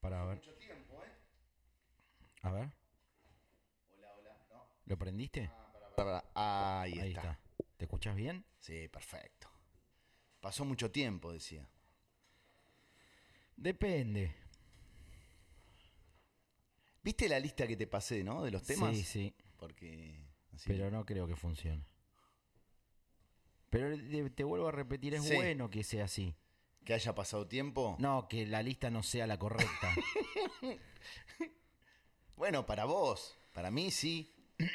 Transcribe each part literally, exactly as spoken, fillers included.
Para ver. Mucho tiempo, ¿eh? A ver. Hola, hola. No. ¿Lo prendiste? Ah, para, para, para. Ahí, Ahí está. está. ¿Te escuchás bien? Sí, perfecto. Pasó mucho tiempo, decía. Depende. ¿Viste la lista que te pasé, no? De los temas. Sí, sí. Porque. Así... Pero no creo que funcione. Pero te, te vuelvo a repetir, es Sí. bueno que sea así. Que haya pasado tiempo. No, que la lista no sea la correcta. Bueno, para vos. Para mí, sí.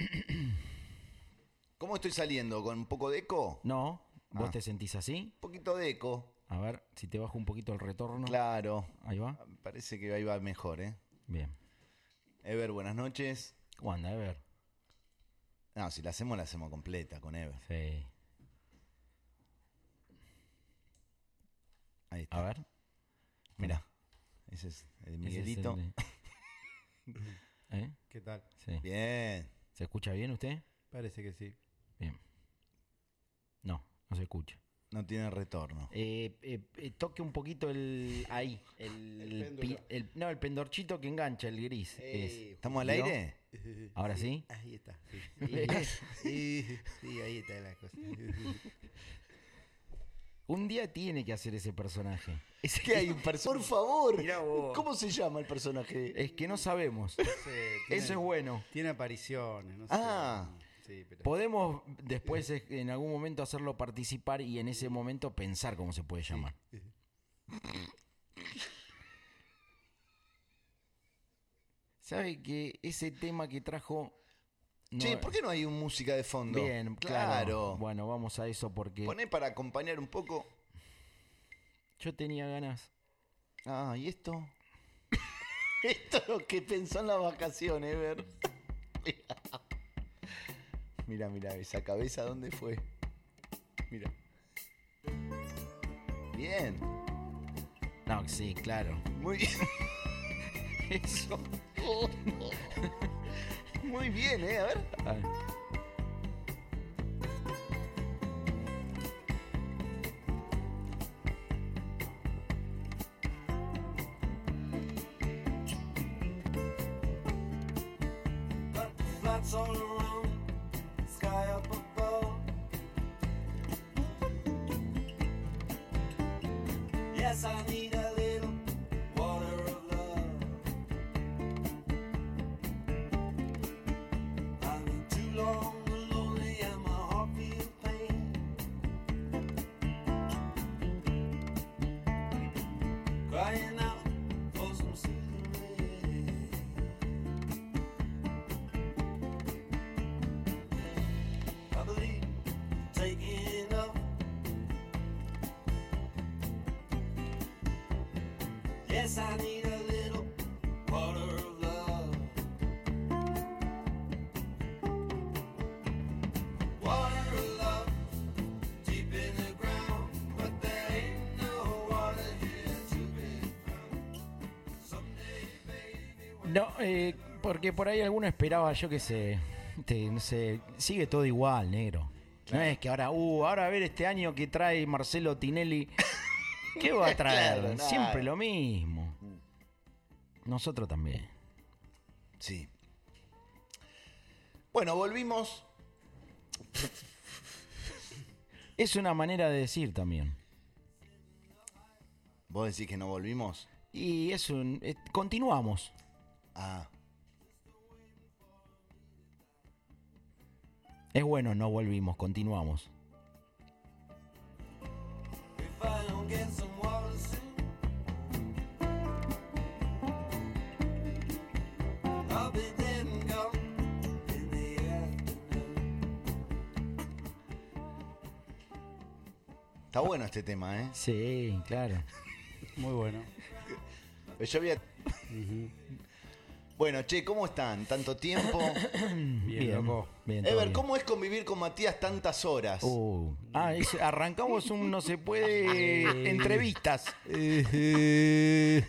¿Cómo estoy saliendo? ¿Con un poco de eco? No, ¿vos Ah. te sentís así? Un poquito de eco. A ver, si te bajo un poquito el retorno. Claro. Ahí va. Parece que ahí va mejor, ¿eh? Bien. Ever, buenas noches. ¿Cómo anda, Ever? No, si la hacemos, la hacemos completa con Ever. Sí. Ahí está. A ver. Mirá. Ese es el Miguelito. Ese es el de- ¿Eh? ¿Qué tal? Sí. Bien. ¿Se escucha bien usted? Parece que sí. Bien. No, no se escucha. No tiene retorno. Eh, eh, eh, toque un poquito el... Ahí. El, El péndulo. pi- el- no, el pendorchito que engancha, el gris. es. ¿Estamos al ¿Vio? aire? ¿Ahora sí? Ahí está. Sí, sí, sí, ahí está la cosa. Un día tiene que hacer ese personaje. Es que hay un personaje. Por favor. Mirá vos. ¿Cómo se llama el personaje? Es que no sabemos. Sí, tiene- Eso es bueno. Tiene apariciones, no sé. Ah. Sí, pero... Podemos después eh, en algún momento hacerlo participar y en ese momento pensar cómo se puede llamar. ¿Sabe que ese tema que trajo... no- Che, ¿por qué no hay un música de fondo? Bien, claro. Bueno, vamos a eso porque Poné para acompañar un poco. yo tenía ganas. Ah, ¿y esto? Esto es lo que pensó en las vacaciones, Ever. Mira, mira, esa cabeza, ¿dónde fue? Mira. Bien. No, sí, claro. Muy bien. Eso. Muy bien, ¿eh? A ver. A ver. Flats all around, sky up above. Yes, I need a little water of love. I've been too long lonely and my heart feels pain. Crying out for some soothing rain. I believe taking up. Yes, I need a little water of love. Water of love, deep in the ground, but there ain't no water here to be found. Someday, baby. No, eh, porque por ahí alguno esperaba, yo qué sé, te- no sé, sigue todo igual, negro. No es que ahora, uh, ahora a ver este año que trae Marcelo Tinelli, ¿qué va a traer? Claro, nada. Siempre lo mismo. Nosotros también. Sí. Bueno, volvimos. Es una manera de decir también. ¿Vos decís que no volvimos? Y es un... eh, continuamos. Ah. Es bueno, no volvimos, continuamos. If I don't get some water soon, I'll be dead and gone in the afternoon. Está bueno este tema, ¿eh? Sí, claro. Muy bueno. Pero yo había... Bueno, che, ¿cómo están? ¿Tanto tiempo? Bien, loco. bien, todo Ever, bien. ¿cómo es convivir con Matías tantas horas? Uh, ah, es- arrancamos un no se puede entrevistas. Bien,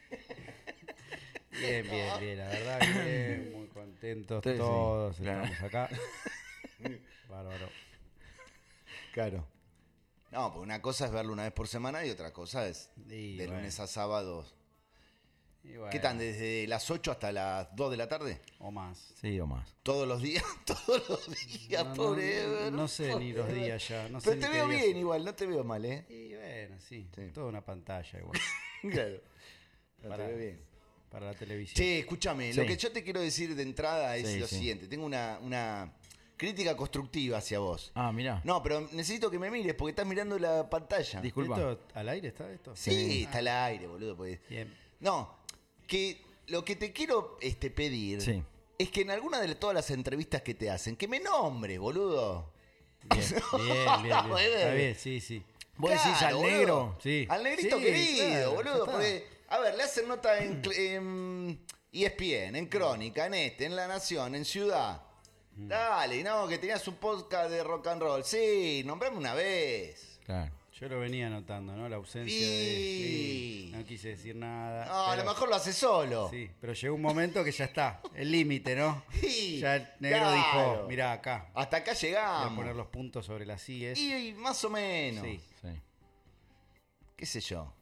bien, bien. La verdad que bien, muy contentos Sí, sí, todos. claro. Estamos acá. Bárbaro. Claro. No, pues una cosa es verlo una vez por semana y otra cosa es Y de bueno. lunes a sábados Y bueno, ¿Qué tan? ¿Desde las ocho hasta las dos de la tarde? O más. Sí, o más. ¿Todos los días? Todos los días, No, pobre no, Ever, no sé ni los pobre Ever. días ya. No sé Pero ni te qué veo días bien son. igual, no te veo mal, ¿eh? Y bueno, sí. Sí. Toda una pantalla igual. Claro. No Para- te veo bien. Para la televisión. Che, escúchame, Sí. lo que yo te quiero decir de entrada es Sí, lo sí. siguiente. Tengo una, una crítica constructiva hacia vos. Ah, mirá. No, pero necesito que me mires porque estás mirando la pantalla. Disculpa. ¿Esto al aire está esto? Sí, está al aire, boludo. Porque... Bien. No, que lo que te quiero este, pedir Sí. es que en alguna de todas las entrevistas que te hacen, que me nombres, boludo. Bien, bien, bien, bien. No, Está bebé. bien, sí, sí. ¿Vos decís Claro, al boludo. negro? Sí. Al negrito Sí, querido, claro, boludo. ya está. Porque, a ver, le hacen nota en, cl- en E S P N, en Crónica, en Este, en La Nación, en Ciudad. Mm. Dale, no, que tenías un podcast de rock and roll. Sí, nombrame una vez. Claro. Yo lo venía notando, ¿no? La ausencia Y- de... sí, no quise decir nada. No, a pero- lo mejor lo hace solo. Sí, pero llegó un momento que ya está. El límite, ¿no? Sí, Ya el negro claro. dijo, mirá acá. Hasta acá Voy a llegamos. poner los puntos sobre las íes. Y, y más o menos. Sí. Sí. ¿Qué sé yo?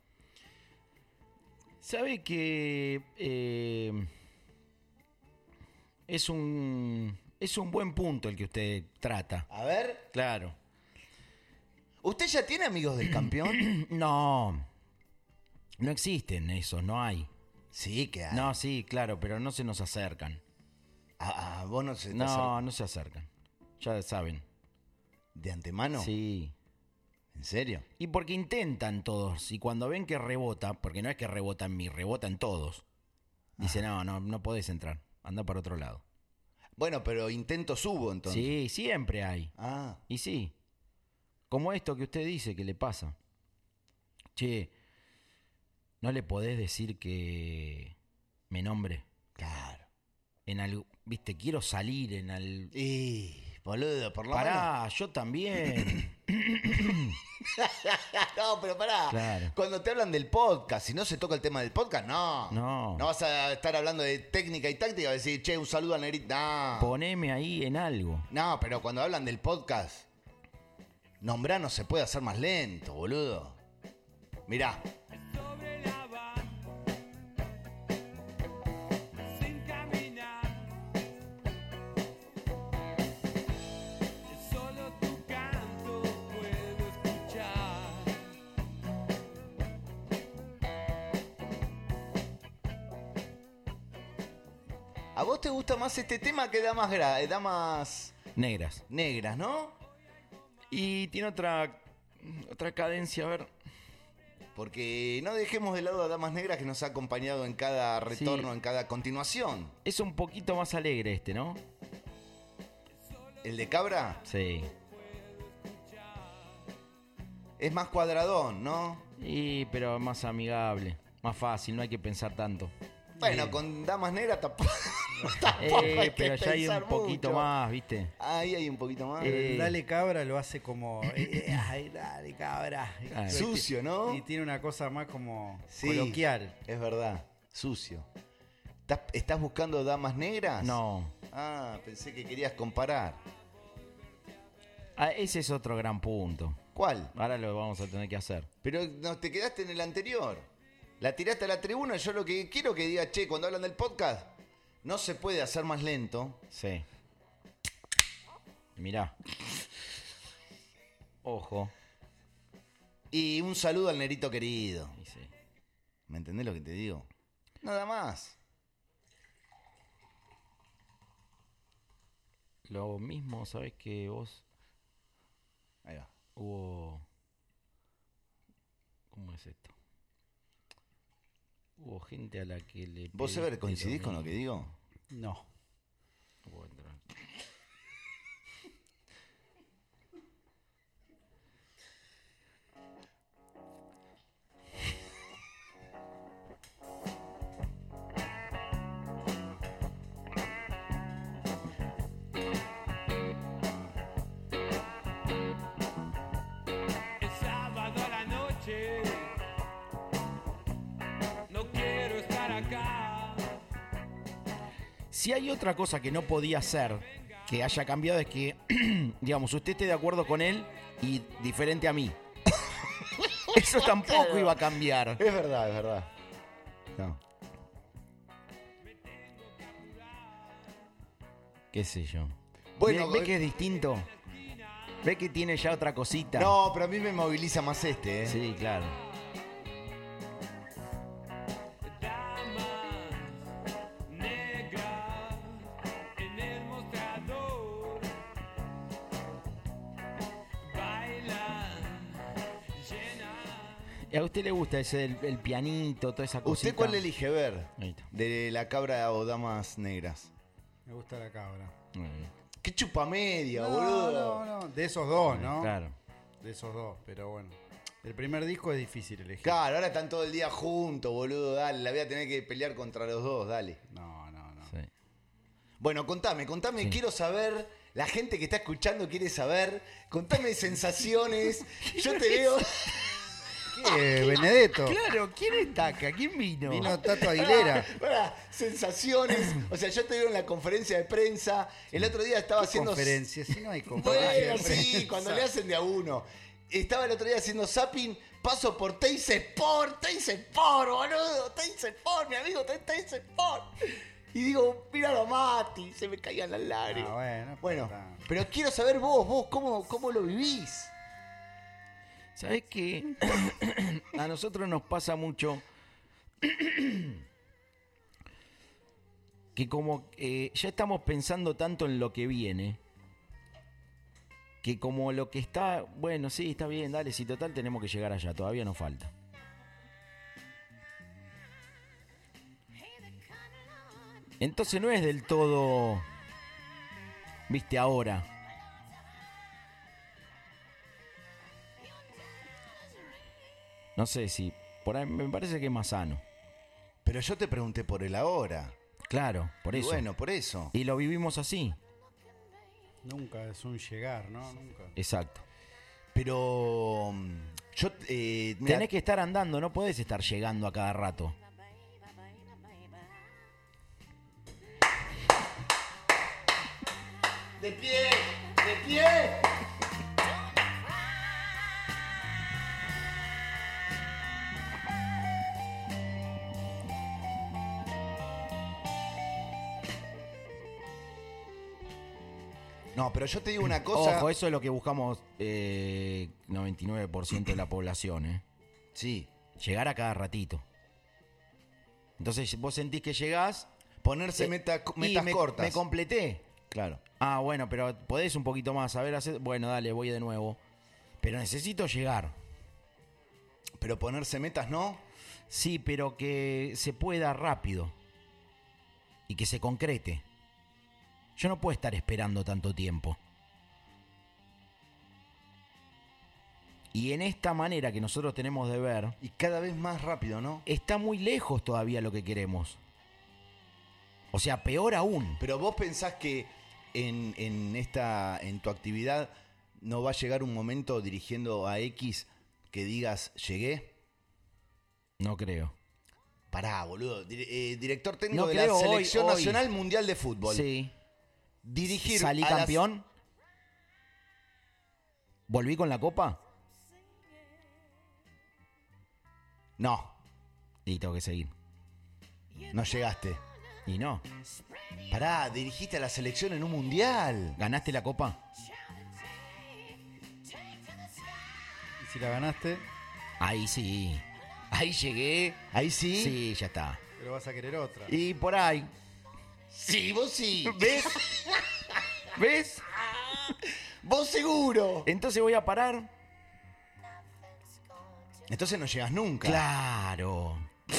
¿Sabe que eh, es un es un buen punto el que usted trata? A ver, Claro. ¿usted ya tiene amigos del campeón? No. No existen esos, no hay. Sí, que hay. No, sí, claro, pero no se nos acercan. Ah, ah, vos no se te No, acer- no se acercan. Ya saben. ¿De antemano? Sí. ¿En serio? Y porque intentan todos. Y cuando ven que rebota, porque no es que rebota en mí, rebota en todos. Dice, no, no, no podés entrar. Anda para otro lado. Bueno, pero intentos hubo entonces. Sí, siempre hay. Ah, Y sí. Como esto que usted dice que le pasa. Che, ¿no le podés decir que me nombre? claro. En algo, viste, quiero salir en al... Y, boludo, por lo menos. Pará, yo también. No, pero pará. Claro. Cuando te hablan del podcast, si no se toca el tema del podcast, no. No. No vas a estar hablando de técnica y táctica, decir, che, un saludo al negrito. No. Poneme ahí en algo. No, pero cuando hablan del podcast, nombrar no se puede hacer más lento, boludo. Mirá. Sobre la van, sin caminar, solo tu canto puedo escuchar. ¿A vos te gusta más este tema que damas, gra- eh, damas Negras. negras, no? Y tiene otra otra cadencia, a ver. Porque no dejemos de lado a Damas Negras que nos ha acompañado en cada retorno, Sí. en cada continuación. Es un poquito más alegre este, ¿no? ¿El de Cabra? Sí. Es más cuadradón, ¿no? Y pero más amigable, más fácil, no hay que pensar tanto. Bueno, con Damas Negras tampoco, tampoco Eh, hay que pero ya hay un pensar poquito mucho. más, ¿viste? Ahí hay un poquito más. Eh, Dale cabra lo hace como. eh, eh, ay, dale cabra. Claro. Sucio, ¿no? Y tiene una cosa más como Sí. coloquial. Es verdad, sucio. ¿Estás, estás buscando Damas Negras? No. Ah, pensé que querías comparar. Ah, ese es otro gran punto. ¿Cuál? Ahora lo vamos a tener que hacer. Pero no, te quedaste en el anterior. La tiraste a la tribuna. Yo lo que quiero que diga, che, cuando hablan del podcast, no se puede hacer más lento. Sí. Mirá. Ojo. Y un saludo al nerito querido. Y sí. ¿Me entendés lo que te digo? Nada más. Lo mismo, ¿sabés que vos Ahí va. hubo... ¿Cómo es esto? Hubo gente a la que le... ¿Vos, pediste Ever, coincidís lo con lo que mismo. digo? No. No puedo entrar. Es sábado a la noche, no quiero estar acá. Si hay otra cosa que no podía hacer, que haya cambiado, es que, digamos, usted esté de acuerdo con él y diferente a mí. Eso tampoco iba a cambiar. Es verdad, es verdad. No. qué sé yo. Bueno, ¿Ve, ve que es distinto? ¿Ve que tiene ya otra cosita? No, pero a mí me moviliza más este, ¿eh? Sí, claro. En el mostrador bailan, llenan. ¿Y a usted le gusta ese el, el pianito, toda esa cosita? ¿Usted cuál elige ver? Ahí está. De la cabra o damas negras. Me gusta la cabra. Muy bien. Qué chupamedia, No, boludo. no, no. De esos dos, ¿no? Claro. De esos dos, pero bueno. El primer disco es difícil elegir. Claro, ahora están todo el día juntos, boludo. Dale, la voy a tener que pelear contra los dos, dale. No, no, no. Sí. Bueno, contame, contame, Sí. quiero saber. La gente que está escuchando quiere saber. Contame sensaciones. Yo te veo. ¿Qué? Benedetto. Claro, ¿quién está acá? ¿Quién vino? Vino Tato Aguilera. Pará, sensaciones. O sea, yo te veo en la conferencia de prensa. El otro día estaba haciendo. Conferencias, si no hay conferencias. Bueno, sí, prensa. cuando le hacen de a uno. Estaba el otro día haciendo zapping, paso por Teis Sport, Teis Sport, boludo, Teis Sport, mi amigo Teis Sport. Y digo, míralo a Mati, se me caían las lágrimas. Ah, bueno, Bueno, está. pero quiero saber vos, vos, ¿cómo, cómo lo vivís? ¿Sabés qué? A nosotros nos pasa mucho que como eh, ya estamos pensando tanto en lo que viene, que como lo que está, bueno, sí, está bien, dale, si total tenemos que llegar allá, todavía nos falta. Entonces no es del todo, viste, ahora. No sé si, por ahí me parece que es más sano. Pero yo te pregunté por el ahora. Claro, por Y eso. bueno, por eso. Y lo vivimos así. Nunca es un llegar, ¿no? Nunca. Exacto. Pero mm, yo eh, mirá, Tenés que estar andando, no podés estar llegando a cada rato. de pie, de pie. No, pero yo te digo una cosa. Ojo, eso es lo que buscamos eh, noventa y nueve por ciento de la población, ¿eh? Sí, Llegar a cada ratito. Entonces vos sentís que llegás... ponerse eh, meta- y metas me, cortas. me completé. Claro. Ah, bueno, pero podés un poquito más. A ver, hacer... Bueno, dale, voy de nuevo. Pero necesito llegar. Pero ponerse metas, ¿no? Sí, pero que se pueda rápido. Y que se concrete. Yo no puedo estar esperando tanto tiempo. Y en esta manera que nosotros tenemos de ver, Y cada vez más rápido, ¿no? está muy lejos todavía lo que queremos. O sea, peor aún. Pero vos pensás que en, en esta, en tu actividad no va a llegar un momento dirigiendo a X que digas, llegué. No creo. Pará, boludo. Dir- eh, director técnico No de creo la hoy, Selección hoy. Nacional Mundial de Fútbol. Sí. Dirigir ¿Salí a las- campeón? ¿Volví con la copa? No, Y tengo que seguir. no llegaste. Y no. Pará, dirigiste a la selección en un mundial. ¿Ganaste la copa? Y si la ganaste, Ahí sí. Ahí llegué. Ahí sí. Sí, ya está. pero vas a querer otra. Y por ahí. Sí, vos sí. ¿Ves? ¿Ves? Vos seguro. Entonces voy a parar. Entonces no llegas nunca. Claro.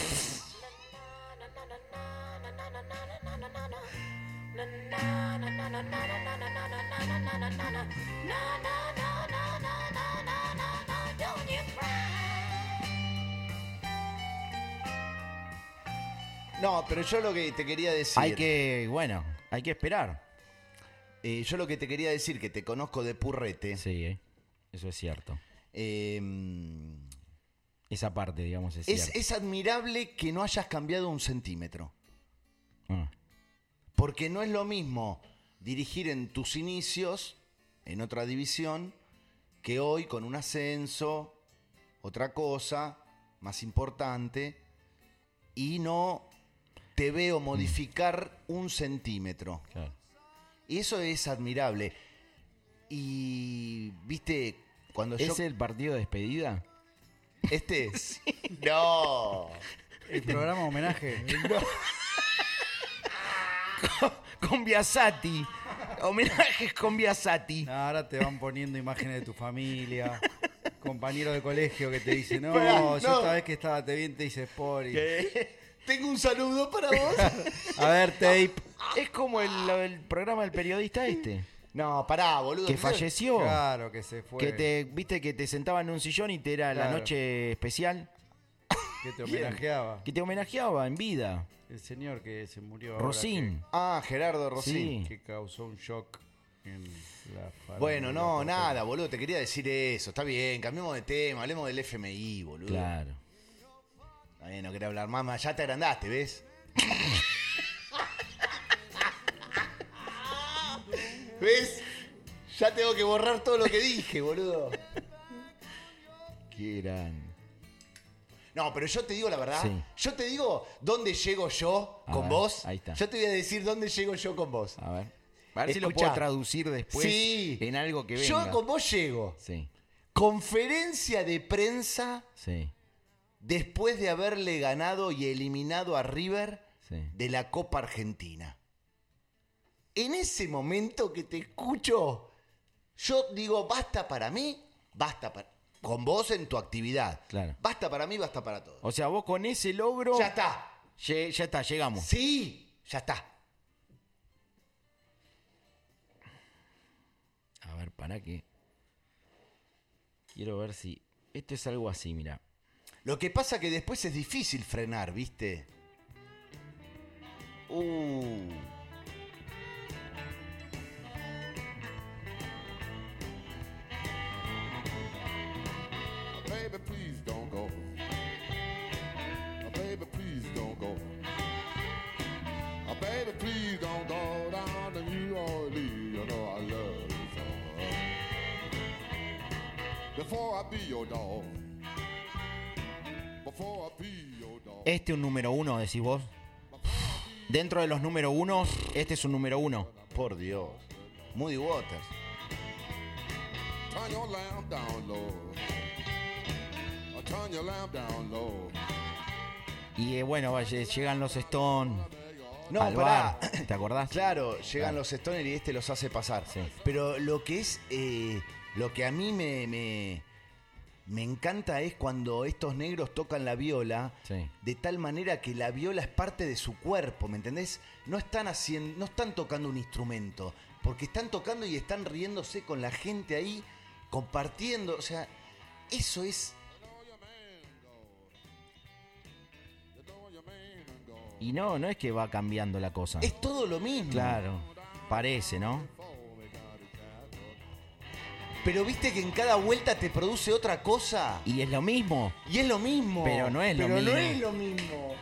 No, pero yo lo que te quería decir. Hay que, bueno, hay que esperar. eh, yo lo que te quería decir, que te conozco de purrete. Sí, eh. Eso es cierto. eh, Esa parte, digamos, es, es, cierta. es admirable que no hayas cambiado un centímetro. Ah, Porque no es lo mismo dirigir en tus inicios, en otra división, que hoy con un ascenso, otra cosa, más importante, y no te veo modificar un centímetro. claro. Y eso es admirable. Y, viste, cuando yo... ¿Es el partido de despedida? ¿Este es? No. El programa homenaje. Con Biasati. Homenajes con Biasati. No, ahora te van poniendo imágenes de tu familia. Compañeros de colegio que te dicen, no, Pará, yo no. esta vez que estaba te vi en Teis Sport. y- Tengo un saludo para vos. A ver, tape. Es como el, el programa del periodista este. No, pará, boludo. Que falleció. Claro que se fue. Que te, viste que te sentaba en un sillón y te era la Claro. noche especial. Que te homenajeaba. Que te homenajeaba en vida. El señor que se murió. ahora, Rosín. Ah, Gerardo Rosín. Sí. Que, que causó un shock en la farándula Bueno, no, porteña. nada, boludo. Te quería decir eso. Está bien, cambiemos de tema. Hablemos del F M I, boludo. Claro. Está bien, no quería hablar más. más, Ya te agrandaste, ¿ves? ¿Ves? Ya tengo que borrar todo lo que dije, boludo. Qué gran. No, pero yo te digo la verdad. Sí. Yo te digo dónde llego yo A con ver, vos. ahí está. Yo te voy a decir dónde llego yo con vos. A ver. A ver si lo Escuchá. puedo traducir después Sí. en algo que venga. Yo con vos llego. Sí, Conferencia de prensa sí, después de haberle ganado y eliminado a River sí. de la Copa Argentina. En ese momento que te escucho, yo digo, basta para mí, basta para... Con vos en tu actividad. Claro. Basta para mí, basta para todos. O sea, vos con ese logro... Ya está. lle- ya está, llegamos. Sí, ya está. A ver, para qué. Quiero ver si... Esto es algo así, mira. Lo que pasa que después es difícil frenar, ¿viste? Uh. Baby, please don't go. Baby, please don't go. Baby, please don't go down to New Orleans. You know I love you so. Before I be your dog. Before I be your dog. Este un número uno, decís vos. Dentro de los número unos, este es un número uno. Por Dios. Moody Waters. Turn your lamp down low. Uh, Turn your lamp down low. Y eh, bueno, vaya, llegan los Stone. No, al pará. bar, ¿te acordás? Claro, llegan Claro. los Stoner y este los hace pasar. Sí. Pero lo que es, eh, lo que a mí me, me, me encanta es cuando estos negros tocan la viola Sí. de tal manera que la viola es parte de su cuerpo, ¿me entendés? No están haciendo, no están tocando un instrumento, porque están tocando y están riéndose con la gente ahí, compartiendo, o sea, eso es... Y no, no es que va cambiando la cosa. Es todo lo mismo. Claro, parece, ¿no? Pero viste que en cada vuelta te produce otra cosa. Y es lo mismo. Y es lo mismo. Pero no es lo Pero mismo. no es lo mismo.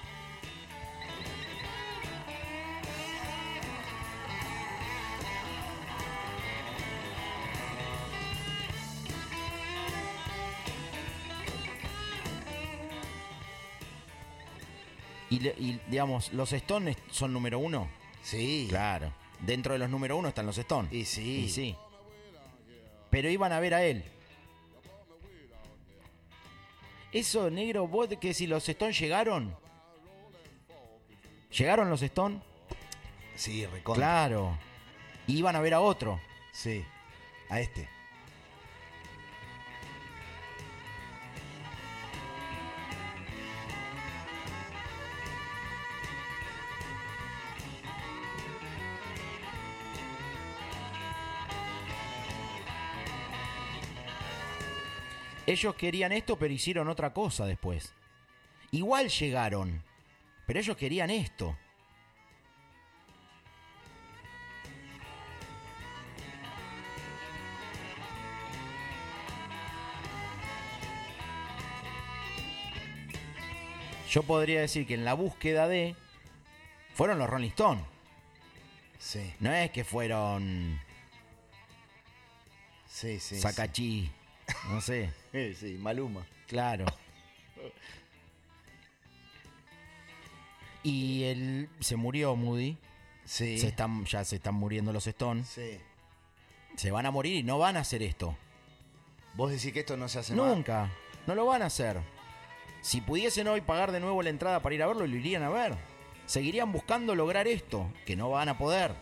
Y, le- y, digamos, los Stones son número uno. Sí. Claro. Dentro de los número uno están los Stones. Y sí. Y sí. Pero iban a ver a él. Eso, negro, vos de que si los Stones llegaron. ¿Llegaron los Stones? Sí, recontra. Claro. Y iban a ver a otro. Sí. A este. Ellos querían esto, pero hicieron otra cosa después. Igual llegaron, pero ellos querían esto. Yo podría decir que en la búsqueda de fueron los Rolling Stones. Sí. No es que fueron Sí, sí. Sacachí, no sé. Sí, sí, Maluma. Claro. Y él se murió, Moody. Sí. Se están, ya se están muriendo los Stones. Sí. Se van a morir y no van a hacer esto. ¿Vos decís que esto no se hace más? Nunca. No lo van a hacer. Si pudiesen hoy pagar de nuevo la entrada para ir a verlo, lo irían a ver. Seguirían buscando lograr esto, que no van a poder.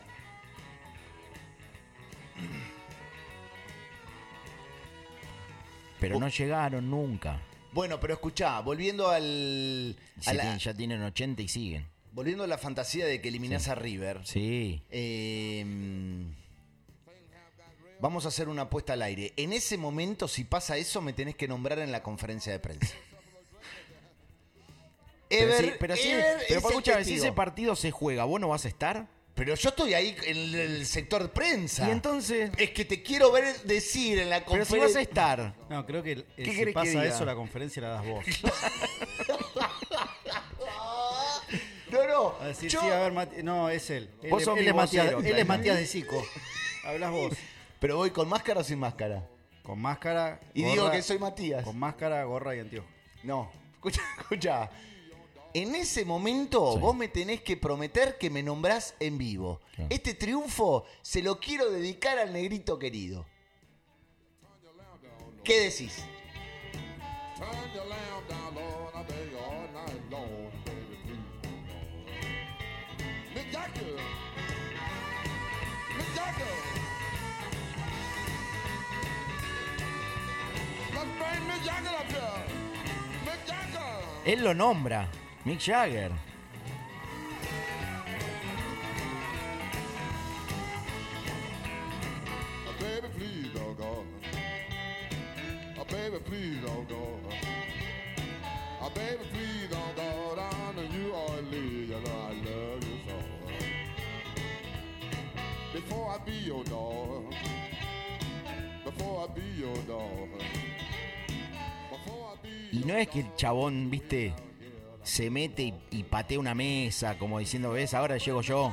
Pero no llegaron nunca. Bueno, pero escuchá, volviendo al... Se a la- tienen- ya tienen ochenta y siguen. volviendo a la fantasía de que eliminás Sí. a River. Sí. eh, vamos a hacer una apuesta al aire. En ese momento, si pasa eso, me tenés que nombrar en la conferencia de prensa. Pero, Ever- sí, pero, sí, Ever pero es el escúchame, si testigo. ese partido se juega, ¿vos no vas a estar? Pero yo estoy ahí en el sector de prensa. Y entonces... Es que te quiero ver decir en la Pero si conferencia... vas a estar... No, creo que el- ¿Qué si querés que pasa diga? eso, la conferencia la das vos. No, no. A decir, yo- sí, a ver, Mati- no, es él. Él, Vos es- sos él mi es Matías, vocero, él es claro. Matías de Sico. Hablas vos. Pero voy con máscara o sin máscara. Con máscara. Y gorra- digo que soy Matías. Con máscara, gorra y anteojos. No, escucha, escucha. En ese momento Sí. vos me tenés que prometer que me nombrás en vivo. Claro. Este triunfo se lo quiero dedicar al negrito querido. ¿Qué decís? Turn your lamp down, Lord, I beg you all night long, baby, please. Mick Jagger. Mick Jagger. Let's bring Mick Jagger up here. Mick Jagger. Él lo nombra, Mick Jagger. Oh, baby, please, oh God. Oh, baby, please, oh God. Oh, baby, please, oh God. I know you are Lee, you know I love you so. Before I be your dog. Before I be your dog. Before I be Y no es que el chabón, viste, se mete y, y patea una mesa, como diciendo, ves, ahora llego yo.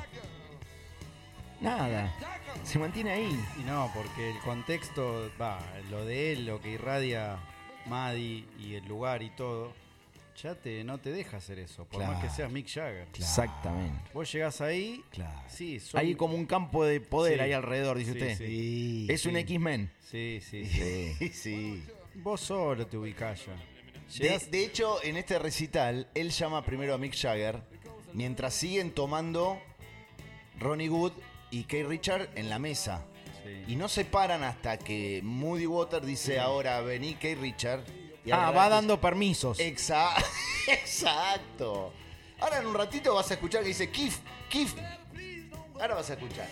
Nada. Se mantiene ahí. Y no, porque el contexto, va, lo de él, lo que irradia Maddy y el lugar y todo, ya te, no te deja hacer eso, por más que Claro. seas Mick Jagger. Exactamente. Vos llegás ahí, Claro. sí, son- Hay como un campo de poder Sí. ahí alrededor, dice Sí, usted. sí. Es un sí. X-Men. Sí, sí, sí. Sí, sí. Vos solo te ubicás ya. De, Llegás- de hecho, en este recital, él llama primero a Mick Jagger, mientras siguen tomando Ronnie Wood y Keith Richard en la mesa. sí. Y no se paran hasta que Moody Water dice ahora vení Keith Richard. Y Ah, al va rato- dando permisos. Exa- Exacto. Ahora en un ratito vas a escuchar que dice Keith, Keith. Ahora vas a escuchar.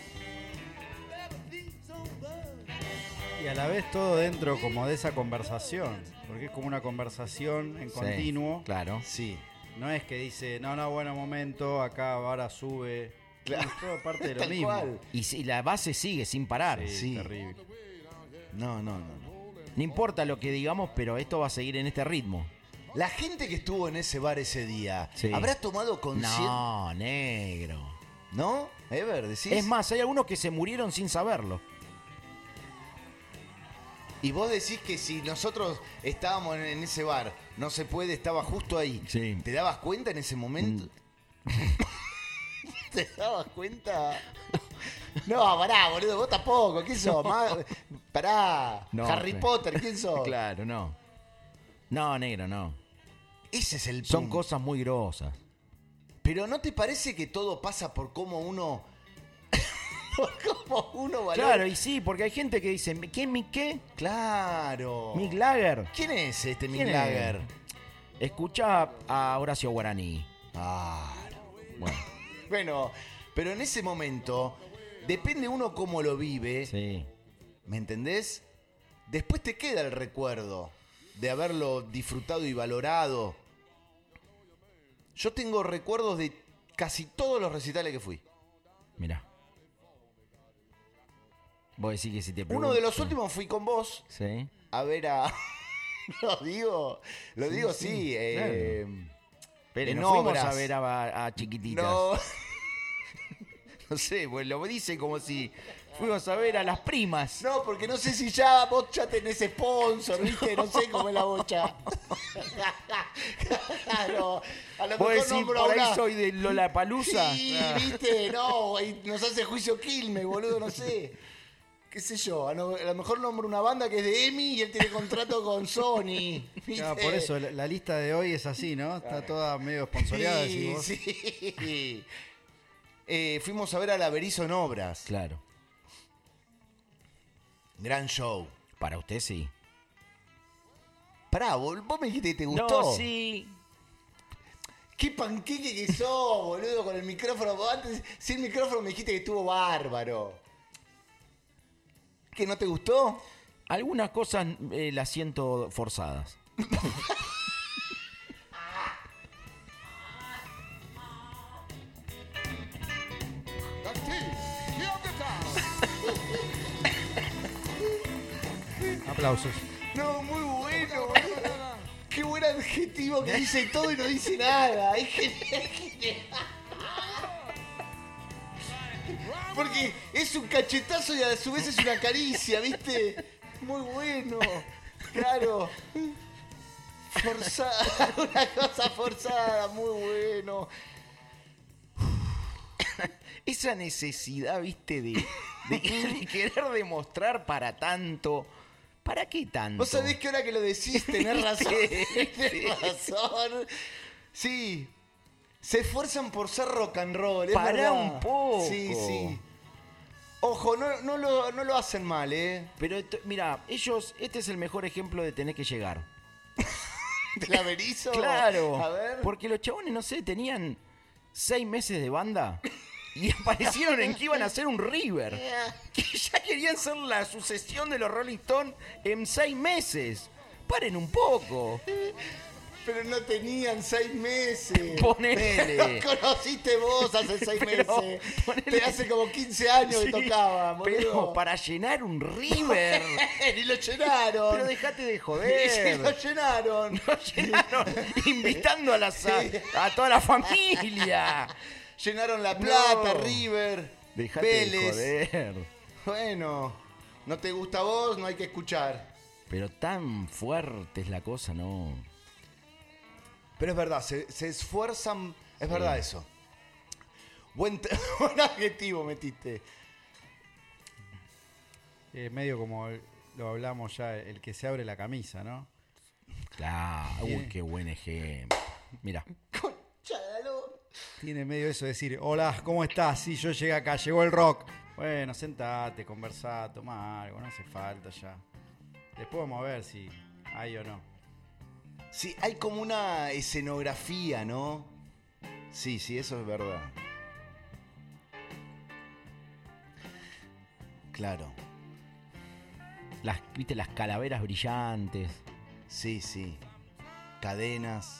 Y a la vez todo dentro como de esa conversación, porque es como una conversación en Sí, continuo. Claro. Sí. No es que dice, no, no, bueno, momento, acá ahora sube. Claro. Es todo parte de lo Tal mismo. cual. Y si la base sigue sin parar. Sí, Sí. terrible. No, no, no, no. No importa lo que digamos, pero esto va a seguir en este ritmo. La gente que estuvo en ese bar ese día, Sí. ¿habrá tomado conciencia? No, negro. ¿No? Ever, decís. Es más, hay algunos que se murieron sin saberlo. Y vos decís que si nosotros estábamos en, en ese bar, no se puede, estaba justo ahí. Sí. ¿Te dabas cuenta en ese momento? ¿Te dabas cuenta? No, pará, boludo, vos tampoco. ¿Quién sos? Ma- Pará. No, Harry sí. Potter, ¿quién sos? Claro, no. No, negro, no. Ese es el Son punto. cosas muy grosas. Pero ¿no te parece que todo pasa por cómo uno... por cómo uno valora? Claro, y sí, porque hay gente que dice, ¿quién, Mick qué? Claro. Mick Jagger. ¿Quién es este Mick ¿Quién es? Jagger? Escucha a Horacio Guaraní. Claro. Bueno, Bueno, pero en ese momento, depende uno cómo lo vive, sí. ¿me entendés? Después te queda el recuerdo de haberlo disfrutado y valorado. Yo tengo recuerdos de casi todos los recitales que fui. Mirá. Vos decís que si te Uno de los pregunto- últimos fui con vos Sí. a ver a... lo digo, lo Sí, digo sí, sí. eh, Pero en no fuimos obras. a ver a, a chiquititas. No, No sé, pues lo dice como si fuimos a ver a las primas. No, porque no sé si ya vos ya tenés sponsor, ¿viste? No sé cómo es la bocha. Claro, a lo ¿Puedo mejor decir nombro por ahí una- soy de Lollapalooza? Sí, ¿viste? No, y nos hace juicio Quilmes, boludo, no sé. ¿Qué sé yo? A lo, a lo mejor nombro una banda que es de EMI y él tiene contrato con Sony. ¿Viste? Claro, por eso la, la lista de hoy es así, ¿no? Está toda medio esponsoreada. Sí, decís vos. sí. Eh, fuimos a ver a la Berizo en Obras. Claro, Gran show. para usted sí. Pará, vos vos me dijiste que te gustó. No, sí. Qué panqueque que sos, boludo, con el micrófono. Vos antes, sin micrófono me dijiste que estuvo bárbaro. ¿Que no te gustó? Algunas cosas eh, las siento forzadas. That's T. Get up the top. Aplausos. No, muy bueno, boludo. Qué buen adjetivo que dice todo y no dice nada. Es genial, es genial. Porque es un cachetazo y a su vez es una caricia, ¿viste? Muy bueno. Claro. Forzada, una cosa forzada, muy bueno. Esa necesidad, viste, de, de, de querer demostrar para tanto. ¿Para qué tanto? Vos sabés que ahora que lo decís tenés razón. ¿Viste? Tenés razón. Sí. Se esfuerzan por ser rock and roll, es Pará verdad. un poco. Sí, sí. Ojo, no, no, lo, no lo hacen mal, ¿eh? Pero esto- mira, ellos, este es el mejor ejemplo de tener que llegar. ¿De la Berizo? Claro. A ver. Porque los chabones, no sé, tenían seis meses de banda y aparecieron en que iban a hacer un River. Que ya querían ser la sucesión de los Rolling Stones en seis meses. Paren un poco. Pero no tenían seis meses. Ponele. Los conociste vos hace seis Pero, meses. ponele. Te hace como quince años Sí, que tocaban, boludo. pero para llenar un River. Y lo llenaron. Pero dejate de Y joder. lo llenaron. Lo llenaron invitando a, las, a, a toda la familia. Llenaron La Plata, No. River, Dejate Vélez. de joder. Bueno, no te gusta a vos, no hay que escuchar. Pero tan fuerte es la cosa, ¿no? Pero es verdad, se, se esfuerzan. Es verdad eso. Buen, te- buen adjetivo metiste. Eh, medio como lo hablamos ya, el que se abre la camisa, ¿no? Claro. Uy, qué buen ejemplo. Mira. Concha de la lora. Tiene medio eso de decir, hola, ¿cómo estás? Sí, yo llegué acá, llegó el rock. Bueno, sentate, conversá, tomá algo, no hace falta ya. Después vamos a ver si hay o no. Sí, hay como una escenografía, ¿no? Sí, sí, eso es verdad. Claro, Las, ¿viste las calaveras brillantes? sí, sí. Cadenas.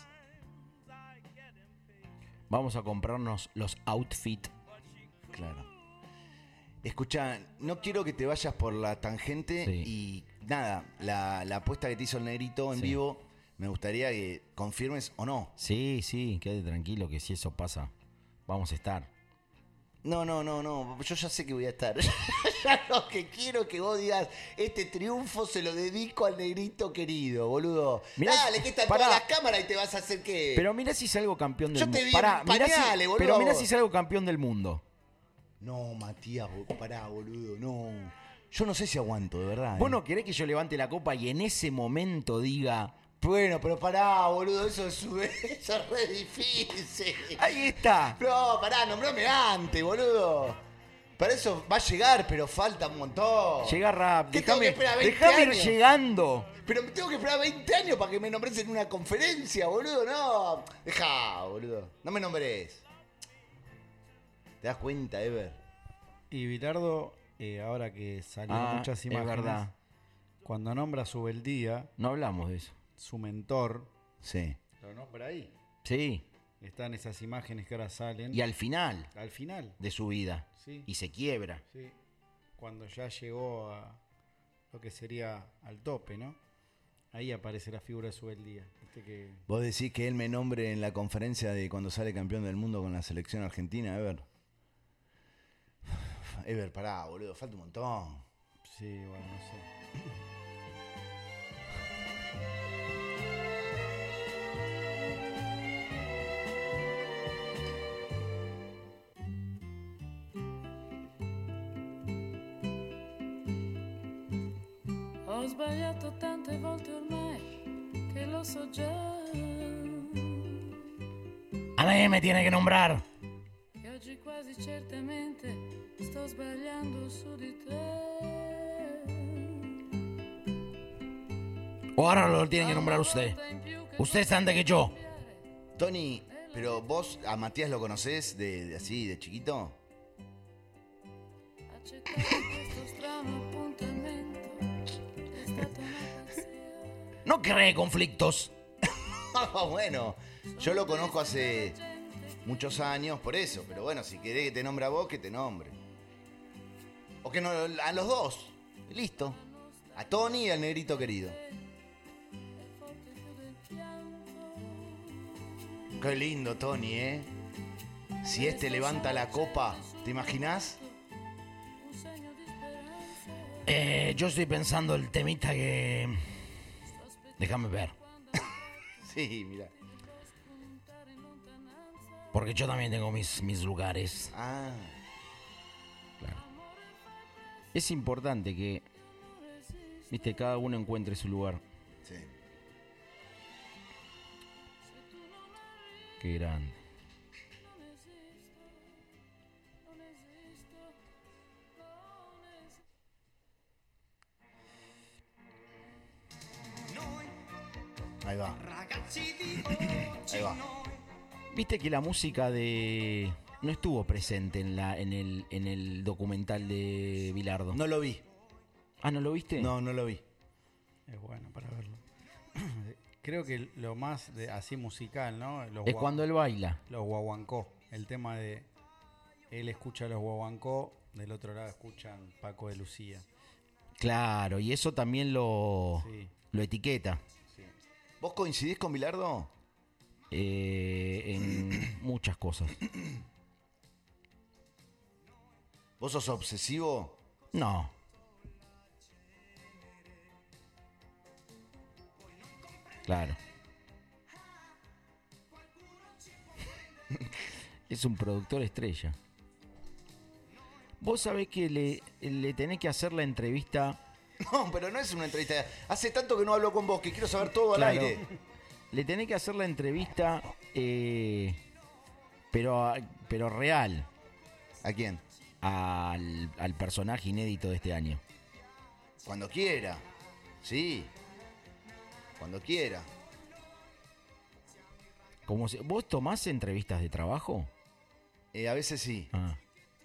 Vamos a comprarnos los outfits. Claro. Escucha, no quiero que te vayas por la tangente Sí. y nada, la, la apuesta que te hizo el negrito en Sí. vivo, me gustaría que confirmes o no. Sí, sí, quede tranquilo que si eso pasa, vamos a estar. No, no, no, no, yo ya sé que voy a estar. Ya lo que quiero es que vos digas, este triunfo se lo dedico al negrito querido, boludo. Mirá, Dale, que están pará. todas las cámaras y te vas a hacer qué. Pero mirá si salgo campeón del Yo mundo. te vi en pañales, boludo. Pero mirá si salgo campeón del mundo. No, Matías, bo- pará, boludo, no. Yo no sé si aguanto, de verdad. ¿Vos eh. no querés que yo levante la copa y en ese momento diga, Bueno, pero pará, boludo, eso es, eso es re difícil. ahí está? No, pará, nombrame antes, boludo. Para eso va a llegar, pero falta un montón. Llega rap, ¿Qué tengo que déjame, esperar, veinte déjame ir años? llegando. Pero me tengo que esperar veinte años para que me nombres en una conferencia, boludo. No, dejá, boludo. No me nombres. ¿Te das cuenta, Ever? Y Bilardo, eh, ahora que salieron Ah, muchas es imágenes, verdad. cuando nombra a Subeldía, No hablamos de eso. su mentor, Sí. lo nombra ahí. Sí. Están esas imágenes que ahora salen. Y al final Al final, de su vida. sí, Y se quiebra. sí. Cuando ya llegó a lo que sería al tope, ¿no? Ahí aparece la figura de Subeldía. Viste que ¿Vos decís que él me nombre en la conferencia de cuando sale campeón del mundo con la selección argentina, Ever? Ever, pará, boludo, falta un montón. Sí, bueno, no sé. Ho sbagliato tante volte ormai che lo so già. A mí me tiene que nombrar. Che oggi quasi certamente sto sbagliando su di te. O ahora lo tiene que nombrar usted. Usted es antes que yo. Tony, pero vos a Matías lo conocés de, de así, de chiquito. Accettare questo strano appuntamento è stata una pazzia. No cree conflictos. Ah, bueno, yo lo conozco hace muchos años por eso, pero bueno, si querés que te nombre a vos, que te nombre. O que no, a los dos. Listo. A Tony y al negrito querido. Qué lindo, Tony, ¿eh? Si este levanta la copa, ¿te imaginás? Eh, yo estoy pensando el temita que... Déjame ver. Sí, mira. Porque yo también tengo mis, mis lugares. Ah, Claro. Es importante que, viste, cada uno encuentre su lugar. sí. Qué grande. Ahí va. Ahí va. Viste que la música de... no estuvo presente en la en el, en el documental de Bilardo. No lo vi. Ah, ¿no lo viste? No, no lo vi. Es bueno para verlo. Creo que lo más de, así musical, ¿no? Los Es gua- cuando él baila. Los guaguancó. El tema de él escucha a los guaguancó, del otro lado escuchan Paco de Lucía. Claro, y eso también lo, Sí, lo etiqueta sí. ¿Vos coincidís con Bilardo? eh, en muchas cosas. ¿Vos sos obsesivo? No. Claro. Es un productor estrella. Vos sabés que le, le tenés que hacer la entrevista. No, pero no es una entrevista. Hace tanto que no hablo con vos que quiero saber todo al Claro. aire. Le tenés que hacer la entrevista, eh, pero, pero real, ¿A quién? al, al personaje inédito de este año. Cuando quiera. Sí. Cuando quiera. Como si- ¿Vos tomás entrevistas de trabajo? Eh, a veces sí. Ah.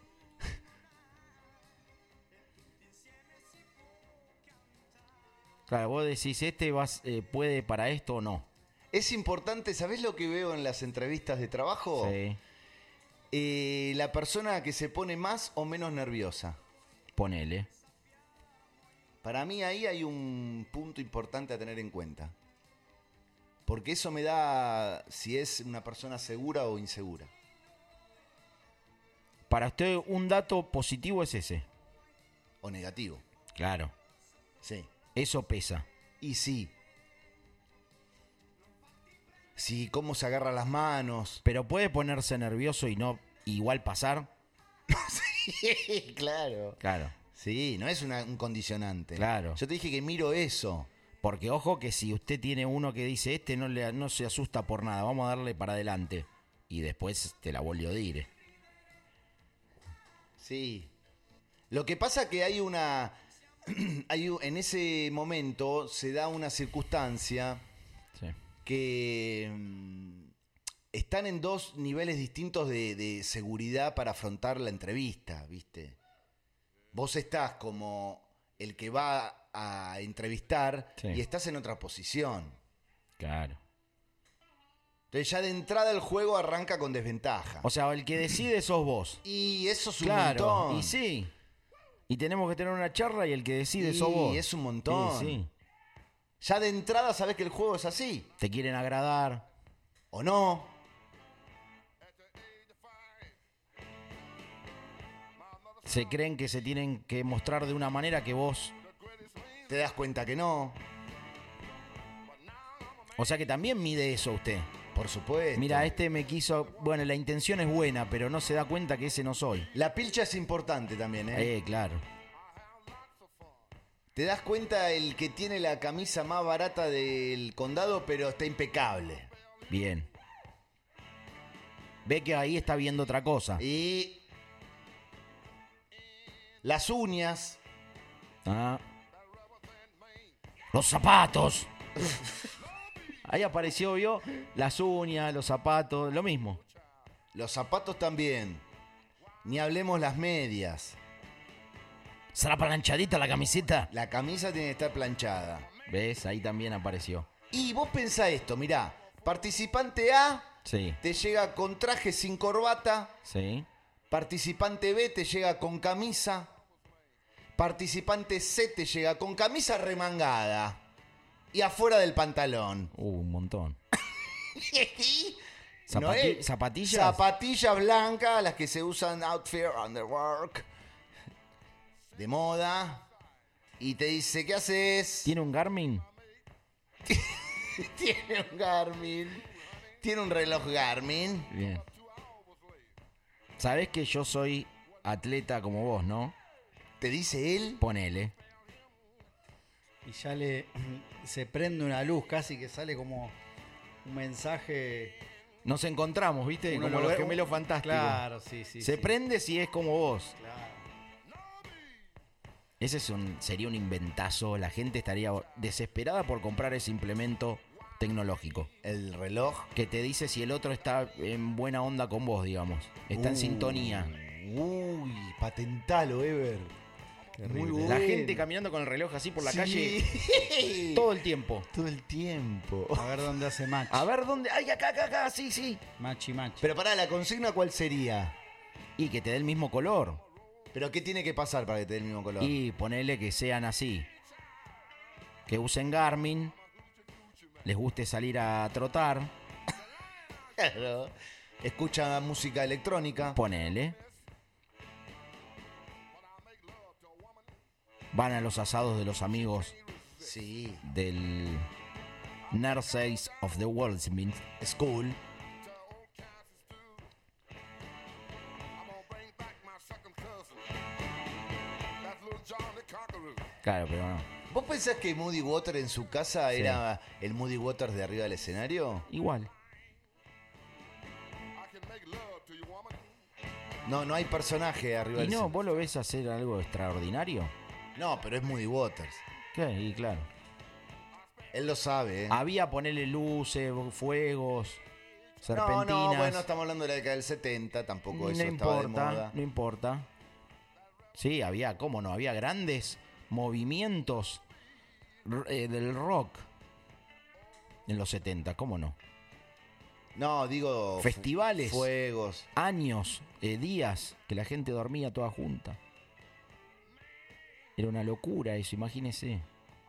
Claro, vos decís, ¿este vas, eh, puede para esto o no? Es importante, ¿sabés lo que veo en las entrevistas de trabajo? Sí, Eh, la persona que se pone más o menos nerviosa. ponele. Para mí ahí hay un punto importante a tener en cuenta. Porque eso me da si es una persona segura o insegura. Para usted un dato positivo es ese. O negativo. Claro, Sí. eso pesa. Y sí. Sí, cómo se agarra las manos. Pero puede ponerse nervioso y no igual pasar. Sí, claro. Claro. Sí, no es una- un condicionante. Claro. Yo te dije que miro eso. Porque ojo que si usted tiene uno que dice, este no, le, no se asusta por nada, vamos a darle para adelante. Y después te la volvió a dire. Sí. Lo que pasa que hay una... hay un- en ese momento se da una circunstancia Sí. que mm, están en dos niveles distintos de, de seguridad para afrontar la entrevista, ¿viste? Vos estás como el que va a entrevistar Sí. y estás en otra posición. Claro. Entonces ya de entrada el juego arranca con desventaja. O sea, el que decide sos vos. Y eso es un Claro. montón. Y sí. Y tenemos que tener una charla y el que decide Y sos vos. es un montón. Sí, sí. Ya de entrada sabés que el juego es así. Te quieren agradar. ¿O no? se creen que se tienen que mostrar de una manera que vos... Te das cuenta que no. O sea que también mide eso usted. Por supuesto. Mira, este me quiso... Bueno, la intención es buena, pero no se da cuenta que ese no soy. La pilcha es importante también, ¿eh? Eh, claro. Te das cuenta el que tiene la camisa más barata del condado, pero está impecable. Bien. Ve que ahí está viendo otra cosa. Y las uñas. Ah. Los zapatos. Ahí apareció, vio, las uñas, los zapatos, lo mismo. Los zapatos también. Ni hablemos las medias. ¿Será planchadita la camiseta? La camisa tiene que estar planchada. ¿Ves? Ahí también apareció. Y vos pensá esto, mirá. Participante A Sí, te llega con traje sin corbata. sí. Participante B te llega con camisa. Participante C te llega con camisa remangada. Y afuera del pantalón. Uh, un montón. ¿No Zapati- es? ¿Zapatillas? Zapatillas blancas, las que se usan outfit underwork. De moda. Y te dice, ¿qué haces? ¿Tiene un Garmin? Tiene un Garmin. Tiene un reloj Garmin. Bien. Sabés que yo soy atleta como vos, ¿no? Te dice él. Ponele. Y ya le se prende una luz, casi que sale como un mensaje. Nos encontramos, ¿viste? Uno Como lo los ve- gemelos fantásticos. Claro, sí, sí. Se sí. prende si es como vos. Claro. Ese es un, sería un inventazo. La gente estaría desesperada por comprar ese implemento tecnológico. El reloj. Que te dice si el otro está en buena onda con vos, digamos. Está en Uh, sintonía. Uy, patentalo, Ever. Muy bueno. La gente caminando con el reloj así por la Sí. calle todo el tiempo. Todo el tiempo. A ver dónde hace match. A ver dónde. ¡Ay, acá, acá, acá! Sí, sí. Match y match. Pero pará, ¿la consigna cuál sería? Y que te dé el mismo color. ¿Pero qué tiene que pasar para que te dé el mismo color? Y ponele que sean así. Que usen Garmin. Les guste salir a trotar. Claro. Escucha música electrónica. Ponele. Van a los asados de los amigos Sí. del Nurses of the Worldsmith School. Claro, pero no. ¿Vos pensás que Moody Water en su casa Sí. era el Moody Waters de arriba del escenario? Igual. No, no hay personaje arriba Y del no, escenario. ¿vos lo ves hacer algo extraordinario? No, pero es Moody Waters. ¿Qué? Y claro. Él lo sabe, ¿eh? Había ponerle luces, fuegos, no, serpentinas. no, bueno, estamos hablando de la década del setenta, tampoco no eso estaba de importa, moda. no importa. Sí, había, ¿cómo no? Había grandes movimientos r- eh, del rock en los setenta, ¿cómo no? No, digo... fu- Festivales. Fuegos. Años, eh, días, que la gente dormía toda junta. Era una locura eso, imagínese.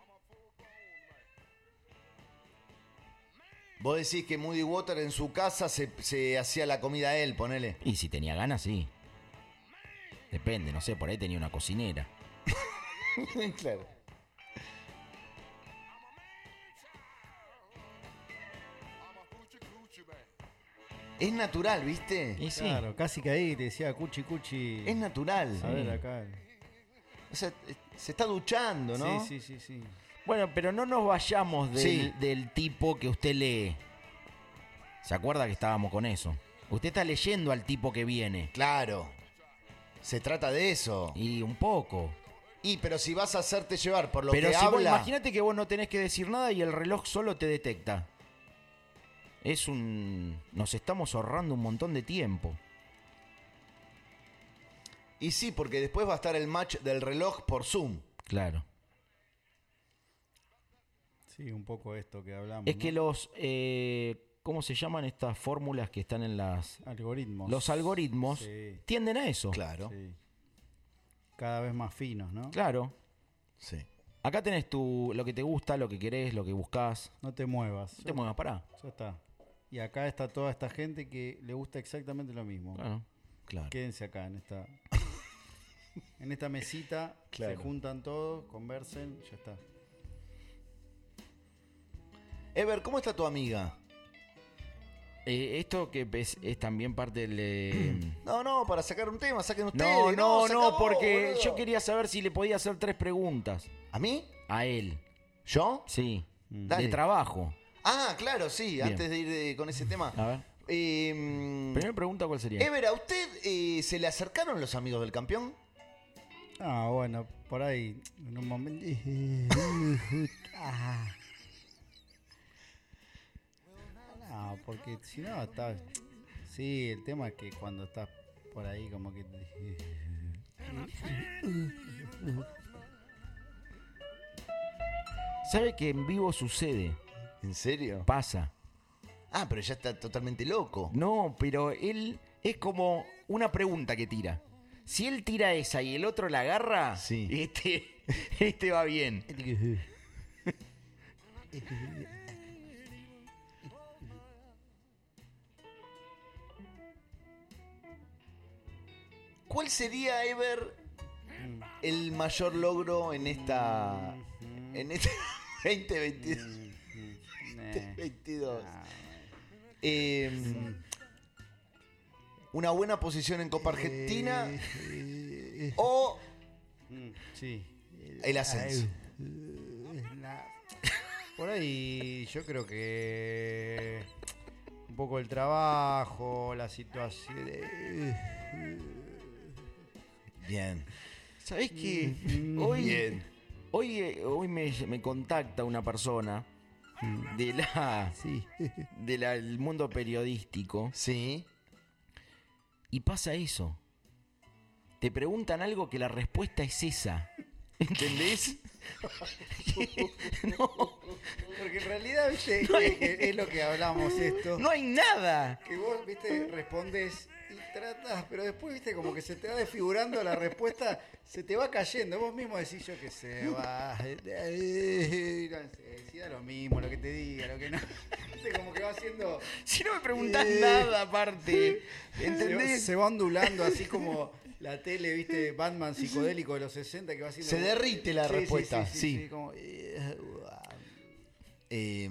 Vos decís que Moody Water en su casa se, se hacía la comida a él, ponele. Y si tenía ganas, sí. Depende, no sé, por ahí tenía una cocinera. Claro. Es natural, ¿viste? Y sí. Claro, casi que ahí te decía cuchi cuchi. Es natural. A ver acá. O sea, eh, se está duchando, ¿no? Sí, sí, sí, sí. Bueno, pero no nos vayamos del, Sí. del tipo que usted lee. ¿Se acuerda que estábamos con eso? Usted está leyendo al tipo que viene. Claro. Se trata de eso. Y un poco. Y pero si vas a hacerte llevar por lo pero que si vos, habla... imagínate que vos no tenés que decir nada y el reloj solo te detecta. Es un... Nos estamos ahorrando un montón de tiempo. Y sí, porque después va a estar el match del reloj por Zoom. Claro. Sí, un poco esto que hablamos. Es ¿no? que los... eh, ¿Cómo se llaman estas fórmulas que están en las... Algoritmos. Los algoritmos Sí, tienden a eso. Claro. sí. Cada vez más finos, ¿no? Claro. Sí. Acá tenés tu, lo que te gusta, lo que querés, lo que buscás. No te muevas. No te muevas, pará. Ya está. Y acá está toda esta gente que le gusta exactamente lo mismo. Claro. Claro. Quédense acá en esta. En esta mesita Claro. se juntan todos, conversen, ya está. Ever, ¿cómo está tu amiga? Eh, esto que es, es también parte del... eh, No, no, para sacar un tema, saquen ustedes. No, no, saca no, vos, porque boludo. yo quería saber si le podía hacer tres preguntas ¿A mí? a él. ¿Yo? Sí. Dale. De trabajo. Ah, claro, sí, Bien. antes de ir eh, con ese tema. A ver. Eh, mm, Primera pregunta, ¿cuál sería? Ever, ¿a usted eh, se le acercaron los amigos del campeón? Ah, bueno, por ahí, en un momento... Ah. No, porque si no, está... Sí, el tema es que cuando estás por ahí como que... ¿Sabe que en vivo sucede? ¿En serio? Pasa. Ah, pero ya está totalmente loco. No, pero él es como una pregunta que tira. Si él tira esa y el otro la agarra, Sí. este, este va bien. ¿Cuál sería, Ever, el mayor logro en esta... en este veinte veintidós? Nah. veintidós. Ah, Eh, una buena posición en Copa Argentina eh, o mm, sí. el ascenso. Eh, nah. Por ahí yo creo que un poco el trabajo, la situación. eh, Bien. ¿Sabés qué? Mm, Hoy, Bien. hoy, eh, hoy me, me contacta una persona de la, Sí. de la- del mundo periodístico Sí. y pasa eso. Te preguntan algo que la respuesta es esa. ¿Entendés? no, Porque en realidad, viste, que- que es lo que hablamos esto. no hay nada. Que vos, viste, respondes y tratás, pero después, viste, como que se te va desfigurando la respuesta, se te va cayendo. Vos mismo decís, yo qué sé, va. No sé, si da lo mismo, lo que te diga, lo que no. Viste, como que va haciendo. Si no me preguntás Eh. nada aparte. Se, ¿Entendés? se va ondulando así como la tele, viste, Batman psicodélico de los sesenta que va haciendo. Se derrite la Sí, respuesta, Sí, sí, sí. sí, sí, como, eh, Eh,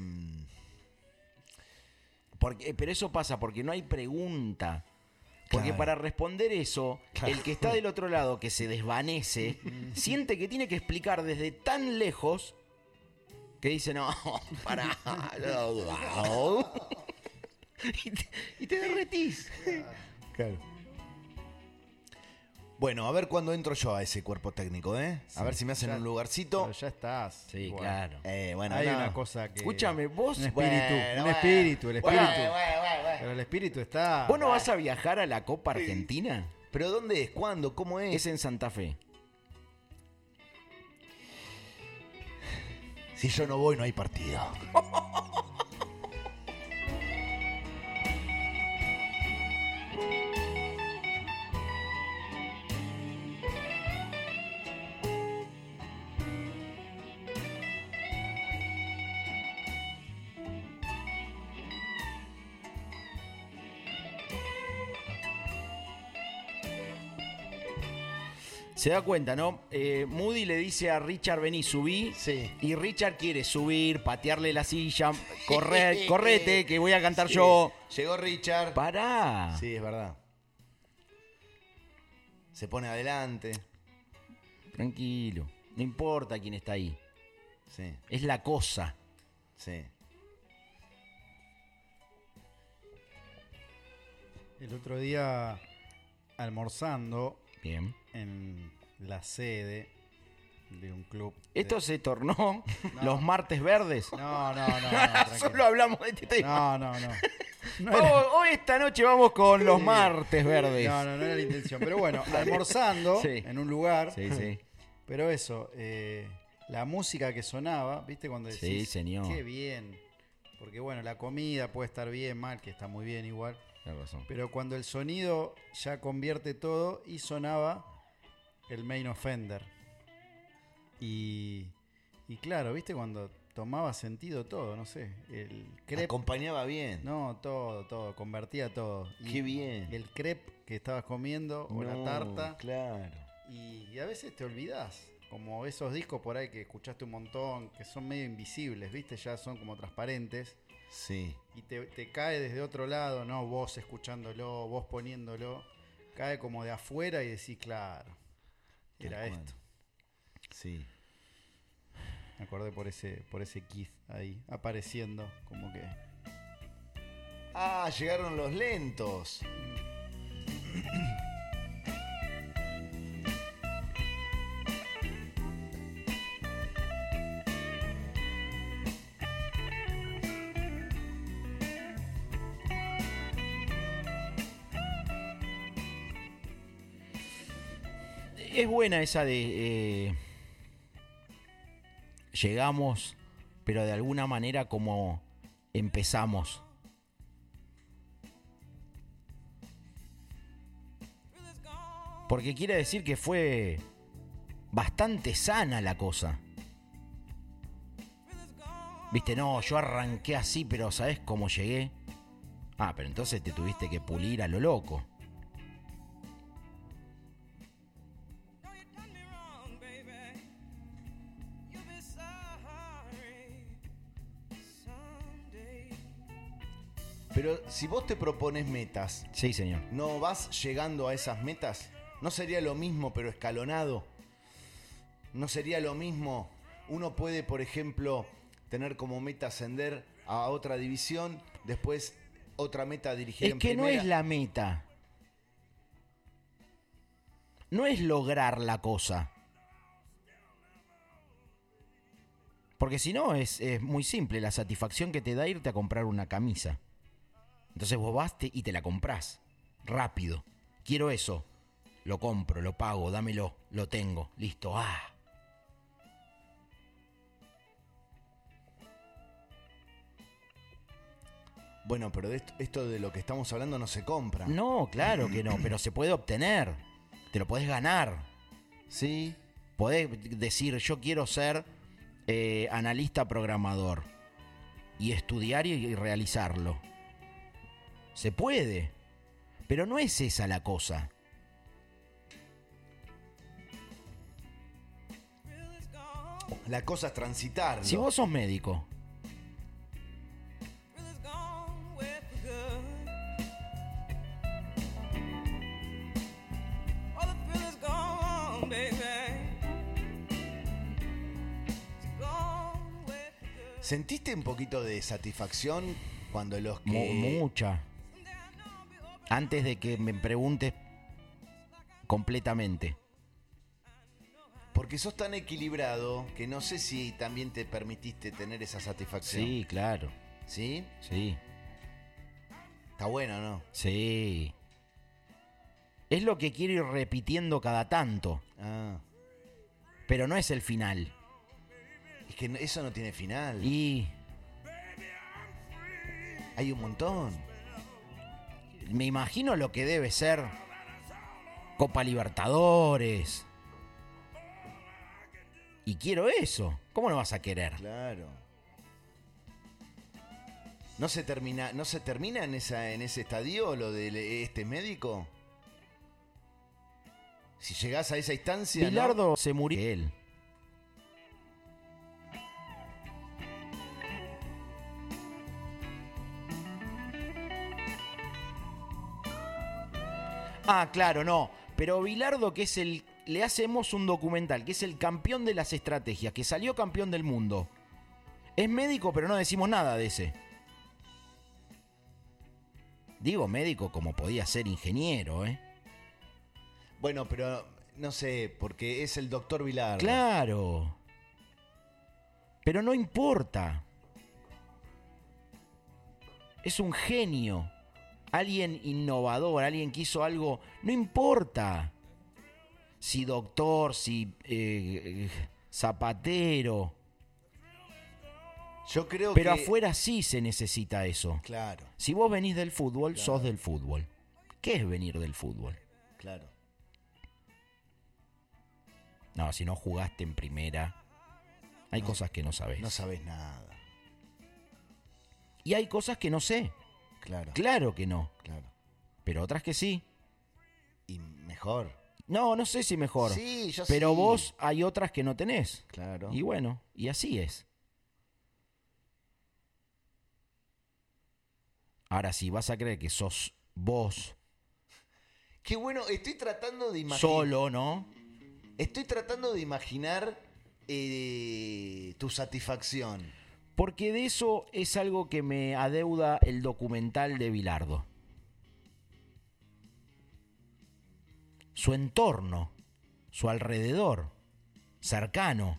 Porque, pero eso pasa porque no hay pregunta. Porque Claro. para responder eso, Claro. el que está del otro lado, que se desvanece, siente que tiene que explicar desde tan lejos que dice, no, pará. no, no". y, te, y te derretís. Claro. Bueno, a ver cuándo entro yo a ese cuerpo técnico, ¿eh? A ver si me hacen ya- un lugarcito. Pero ya estás. Sí, igual. claro. Eh, bueno, Hay no. una cosa que. Escúchame, vos, Un espíritu, Bueno, un bueno. espíritu, el Bueno, espíritu. bueno, bueno, bueno. Pero el espíritu está. ¿vos no vas a viajar a la Copa Argentina? ¿Pero dónde es? ¿Cuándo? ¿Cómo es? Es en Santa Fe. Si yo no voy, no hay partido. Se da cuenta, ¿no? Eh, Moody le dice a Richard, vení, subí. Sí. Y Richard quiere subir, patearle la silla, correr, correte, que voy a cantar Sí. yo. Llegó Richard. Pará. Sí, es verdad. Se pone adelante. Tranquilo. No importa quién está ahí. Sí, Es la cosa. sí. El otro día, almorzando Bien. en la sede de un club. de- Esto se tornó No. los martes verdes. No, no, no. no, tranquilo. Solo hablamos de este tema. No, no, no. No Vamos, era, hoy esta noche vamos con los Sí. martes verdes. no, no, no era la intención. Pero bueno, almorzando Sí. en un lugar. Sí, sí. Pero eso, eh, la música que sonaba, ¿viste? Cuando decís, Sí, señor. qué bien. Porque bueno, la comida puede estar bien, mal, que está muy bien igual. Tienes razón. Pero cuando el sonido ya convierte todo y sonaba el main offender. Y, y claro, ¿viste? Cuando tomaba sentido todo, no sé. El crepe. Acompañaba bien. No, todo, todo, convertía todo. Y Qué bien. El crepe que estabas comiendo o la No, tarta Claro. y, y a veces te olvidás. Como esos discos por ahí que escuchaste un montón, que son medio invisibles, ¿viste? Ya son como transparentes. Sí. Y te, te cae desde otro lado, ¿no? Vos escuchándolo, vos poniéndolo. Cae como de afuera y decís, claro, era Tal cual. esto. Sí. Me acordé por ese, por ese Keith ahí, apareciendo, como que... Ah, llegaron los lentos. Es buena esa de... eh, llegamos, pero de alguna manera como empezamos. Porque quiere decir que fue bastante sana la cosa. Viste, no, yo arranqué así, pero ¿sabés cómo llegué? Ah, pero entonces te tuviste que pulir a lo loco. Pero si vos te propones metas, Sí, señor. ¿no vas llegando a esas metas? ¿No sería lo mismo pero escalonado? ¿No sería lo mismo? Uno puede, por ejemplo, tener como meta ascender a otra división, después otra meta dirigir Es en que no primera. es la meta. No es lograr la cosa. Porque si no, es, es muy simple. La satisfacción que te da irte a comprar una camisa. Entonces vos vas te- y te la comprás. Rápido. Quiero eso. Lo compro, lo pago, dámelo. Lo tengo. Listo. Ah. Bueno, pero de esto, esto de lo que estamos hablando no se compra. No, claro que no. Pero se puede obtener. Te lo podés ganar. ¿Sí? Podés decir, yo quiero ser eh, analista programador. Y estudiar y, y realizarlo. Se puede. Pero no es esa la cosa. La cosa es transitarlo. Si vos sos médico, ¿Sentiste un poquito de satisfacción cuando los mu- que... mucha. Antes de que me preguntes completamente. Porque sos tan equilibrado que no sé si también te permitiste tener esa satisfacción. Sí, claro. ¿Sí? Sí, Está bueno, ¿no? sí. Es lo que quiero ir repitiendo cada tanto. Ah. Pero no es el final. Es que no- eso no tiene final. Y Hay un montón. me imagino lo que debe ser Copa Libertadores. Y quiero eso. ¿Cómo no vas a querer? Claro. ¿No se termina, no se termina en esa, en ese estadio lo de este médico? Si llegás a esa instancia. ¿no? Bilardo se murió él. Ah, claro, no. Pero Bilardo, que es el... Le hacemos un documental, que es el campeón de las estrategias, que salió campeón del mundo. Es médico, pero no decimos nada de ese. Digo médico como podía ser ingeniero, ¿eh? Bueno, pero no sé, porque es el doctor Vilar. Claro. Pero no importa. Es un genio. Alguien innovador, alguien que hizo algo. No importa. Si doctor, si eh, zapatero. Yo creo Pero que. afuera sí se necesita eso. Claro, Si vos venís del fútbol, Claro. sos del fútbol. ¿Qué es venir del fútbol? claro. No, si no jugaste en primera, hay No, cosas que no sabés. No sabés nada. Y hay cosas que no sé. Claro, Claro que no. claro. Pero otras que sí. Y mejor. No, no sé si mejor. Sí, yo Pero sí. vos hay otras que no tenés. Claro. Y bueno, y así es. Ahora, si vas a creer que sos vos Qué bueno, estoy tratando de imaginar. solo, ¿no? Estoy tratando de imaginar eh, tu satisfacción. Porque de eso es algo que me adeuda el documental de Bilardo. Su entorno, su alrededor, cercano.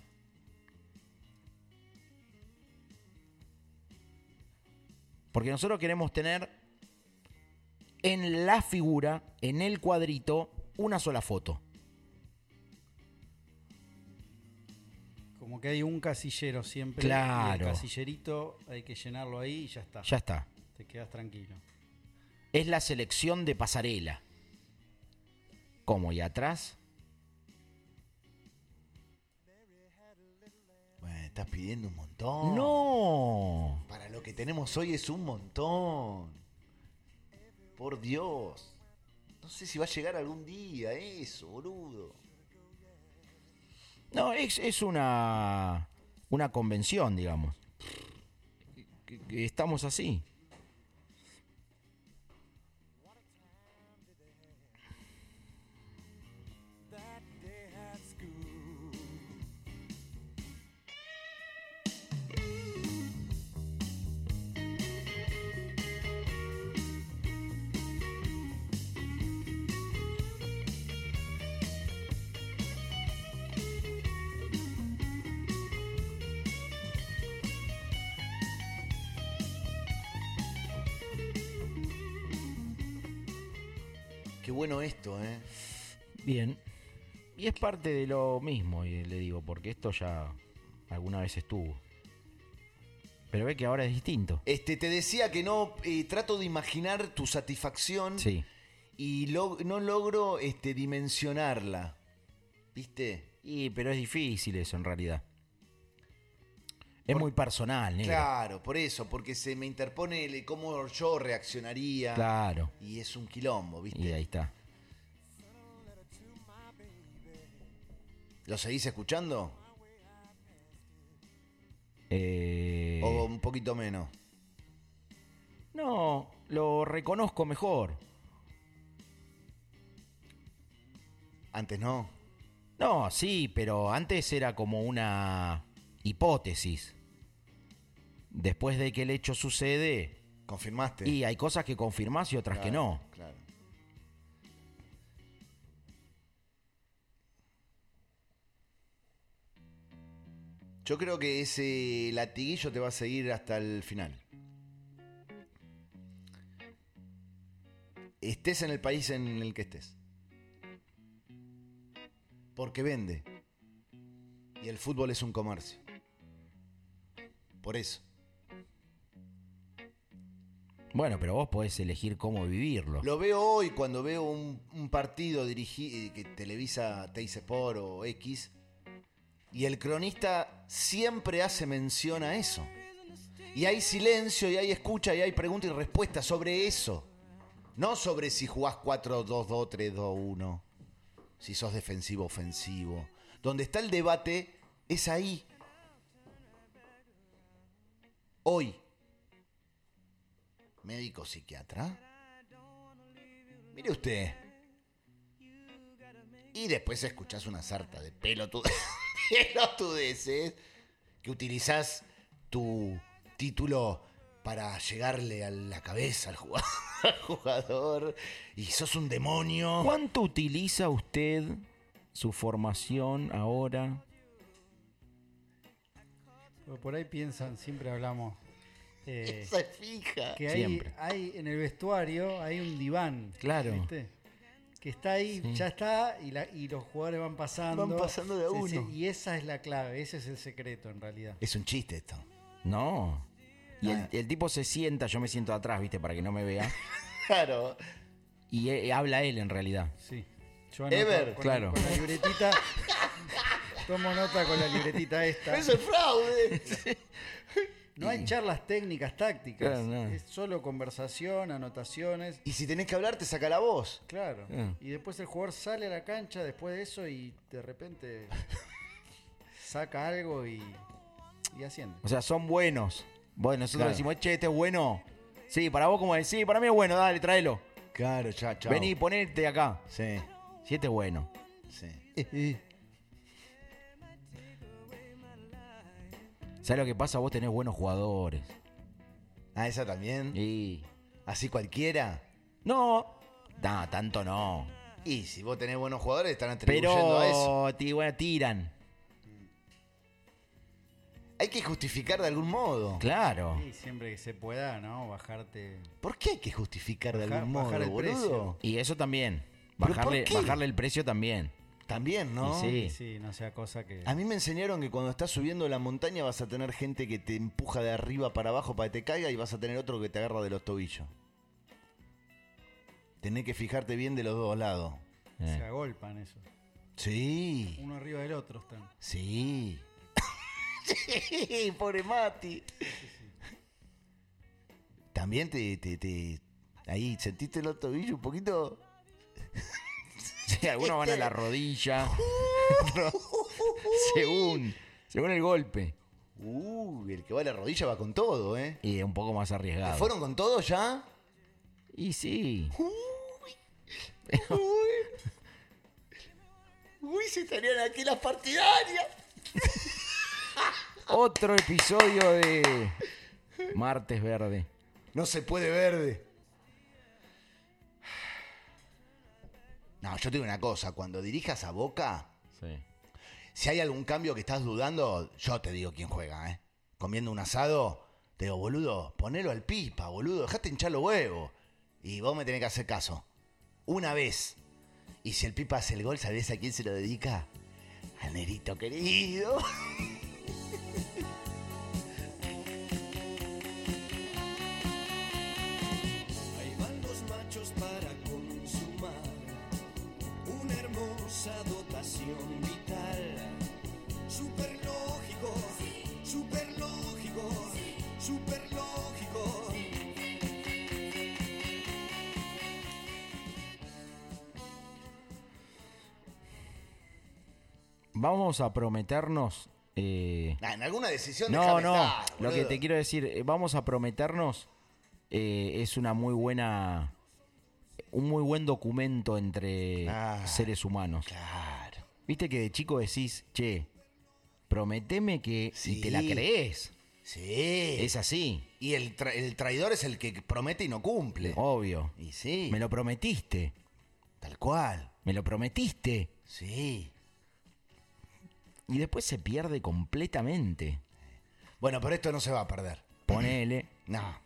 Porque nosotros queremos tener en la figura, en el cuadrito, una sola foto. Como que hay un casillero siempre. Claro. Y el casillerito hay que llenarlo ahí y ya está. Ya está. Te quedas tranquilo. Es la selección de pasarela. ¿Cómo? ¿Y atrás? Bueno, estás pidiendo un montón. ¡No! Para lo que tenemos hoy es un montón. Por Dios. No sé si va a llegar algún día eso, boludo. No, es, es una, una convención, digamos. Que- que Estamos así. Qué bueno esto, ¿eh? Bien. Y es parte de lo mismo, y le digo, porque esto ya alguna vez estuvo. Pero ve que ahora es distinto. Este, te decía que no, eh, trato de imaginar tu satisfacción Sí. y lo- no logro este, dimensionarla. ¿Viste? Y, pero es difícil eso en realidad. Es muy personal, negro. Claro, por eso, porque se me interpone el cómo yo reaccionaría. Claro. Y es un quilombo, ¿viste? Y ahí está. ¿Lo seguís escuchando? Eh, ¿O un poquito menos? No, lo reconozco mejor. Antes no. No, sí, pero antes era como una hipótesis. Después de que el hecho sucede, ¿Confirmaste? y hay cosas que confirmás y otras que Claro, no. Claro. Yo creo que ese latiguillo te va a seguir hasta el final. Estés en el país en el que estés. Porque vende. Y el fútbol es un comercio. Por eso. Bueno, pero vos podés elegir cómo vivirlo. Lo veo hoy cuando veo un, un partido dirigido que televisa Teis Sport o X, y el cronista siempre hace mención a eso. Y hay silencio, y hay escucha, y hay pregunta y respuesta sobre eso. No sobre si jugás cuatro dos dos, tres dos uno, si sos defensivo ofensivo. Donde está el debate es ahí. Hoy. Médico psiquiatra. Mire usted. Y después escuchás una sarta de pelotudeces pelotudeces que utilizás tu título para llegarle a la cabeza al jugador, al jugador y sos un demonio. ¿Cuánto utiliza usted su formación ahora? Porque por ahí piensan, siempre hablamos eh, Esa es fija. que hay, Siempre. hay en el vestuario hay un diván. Claro. ¿Viste? Que está ahí, Sí. ya está, y, la, y los jugadores van pasando. Van pasando de a Sí, sí, uno. y esa es la clave, ese es el secreto en realidad. Es un chiste esto. No. Y el, Nada. el tipo se sienta, yo me siento atrás, viste, para que no me vea. Claro. Y eh, habla él en realidad. Sí. Yo anoto Ever, con, claro. con la libretita. Tomo nota con la libretita esta. Eso es fraude. No hay charlas técnicas, tácticas. Claro, no. Es solo conversación, anotaciones. Y si tenés que hablar, te saca la voz. Claro. Ah. Y después el jugador sale a la cancha después de eso y de repente saca algo y, y asciende. O sea, son buenos. Bueno, nosotros Claro. decimos, che, este es bueno. Sí, para vos como decís, sí, para mí es bueno, dale, tráelo. Claro, ya, chao. Vení, ponete acá. Sí, Si este es bueno. sí. ¿Sabes lo que pasa? Vos tenés buenos jugadores. Ah, esa también. Y... Así cualquiera. No, no, tanto no. Y si vos tenés buenos jugadores, están atribuyendo a eso. Pero ti- bueno, tiran. Hay que justificar de algún modo. Claro. Y siempre que se pueda, ¿no? Bajarte. ¿Por qué hay que justificar de Bajar- algún modo, bajar el boludo? precio. Y eso también. ¿Pero Bajarle, por qué? bajarle el precio también. También, ¿no? Y sí. Sí, no sea cosa que. A mí me enseñaron que cuando estás subiendo la montaña vas a tener gente que te empuja de arriba para abajo para que te caiga y vas a tener otro que te agarra de los tobillos. Tenés que fijarte bien de los dos lados. Eh. Se agolpan eso. Sí, Uno arriba del otro están. sí. Sí, pobre Mati. También te, te, te... Ahí, ¿sentiste los tobillos un poquito? Sí, algunos van a la rodilla. según, según el golpe. Uh, el que va a la rodilla va con todo, ¿eh? Y un poco más arriesgado. ¿Fueron con todo ya? Y sí. Uy, se estarían aquí las partidarias. Otro episodio de Martes Verde. No se puede verde. No, yo te digo una cosa, cuando dirijas a Boca, Sí. si hay algún cambio que estás dudando, yo te digo quién juega, ¿eh? Comiendo un asado, te digo, boludo, ponelo al Pipa, boludo, dejate hinchar los huevos. Y vos me tenés que hacer caso. Una vez. Y si el Pipa hace el gol, ¿sabés a quién se lo dedica? Al Nerito querido. Ahí van los machos para consumar una hermosa dotación vital. Super lógico, super lógico, super lógico. Vamos a prometernos. eh, Nah, en alguna decisión No, déjame no. estar, Lo que boludo. te quiero decir, eh, vamos a prometernos. eh, es una muy buena. Un muy buen documento entre Ah. seres humanos. Claro. Viste que de chico decís, che, prometeme que. Sí. Y te la crees. Sí. Es así, Y el, tra- el traidor es el que promete y no cumple. obvio. Y sí. Me lo prometiste. Tal cual. Me lo prometiste. Sí. Y después se pierde completamente. Bueno, pero esto no se va a perder. Ponele. No.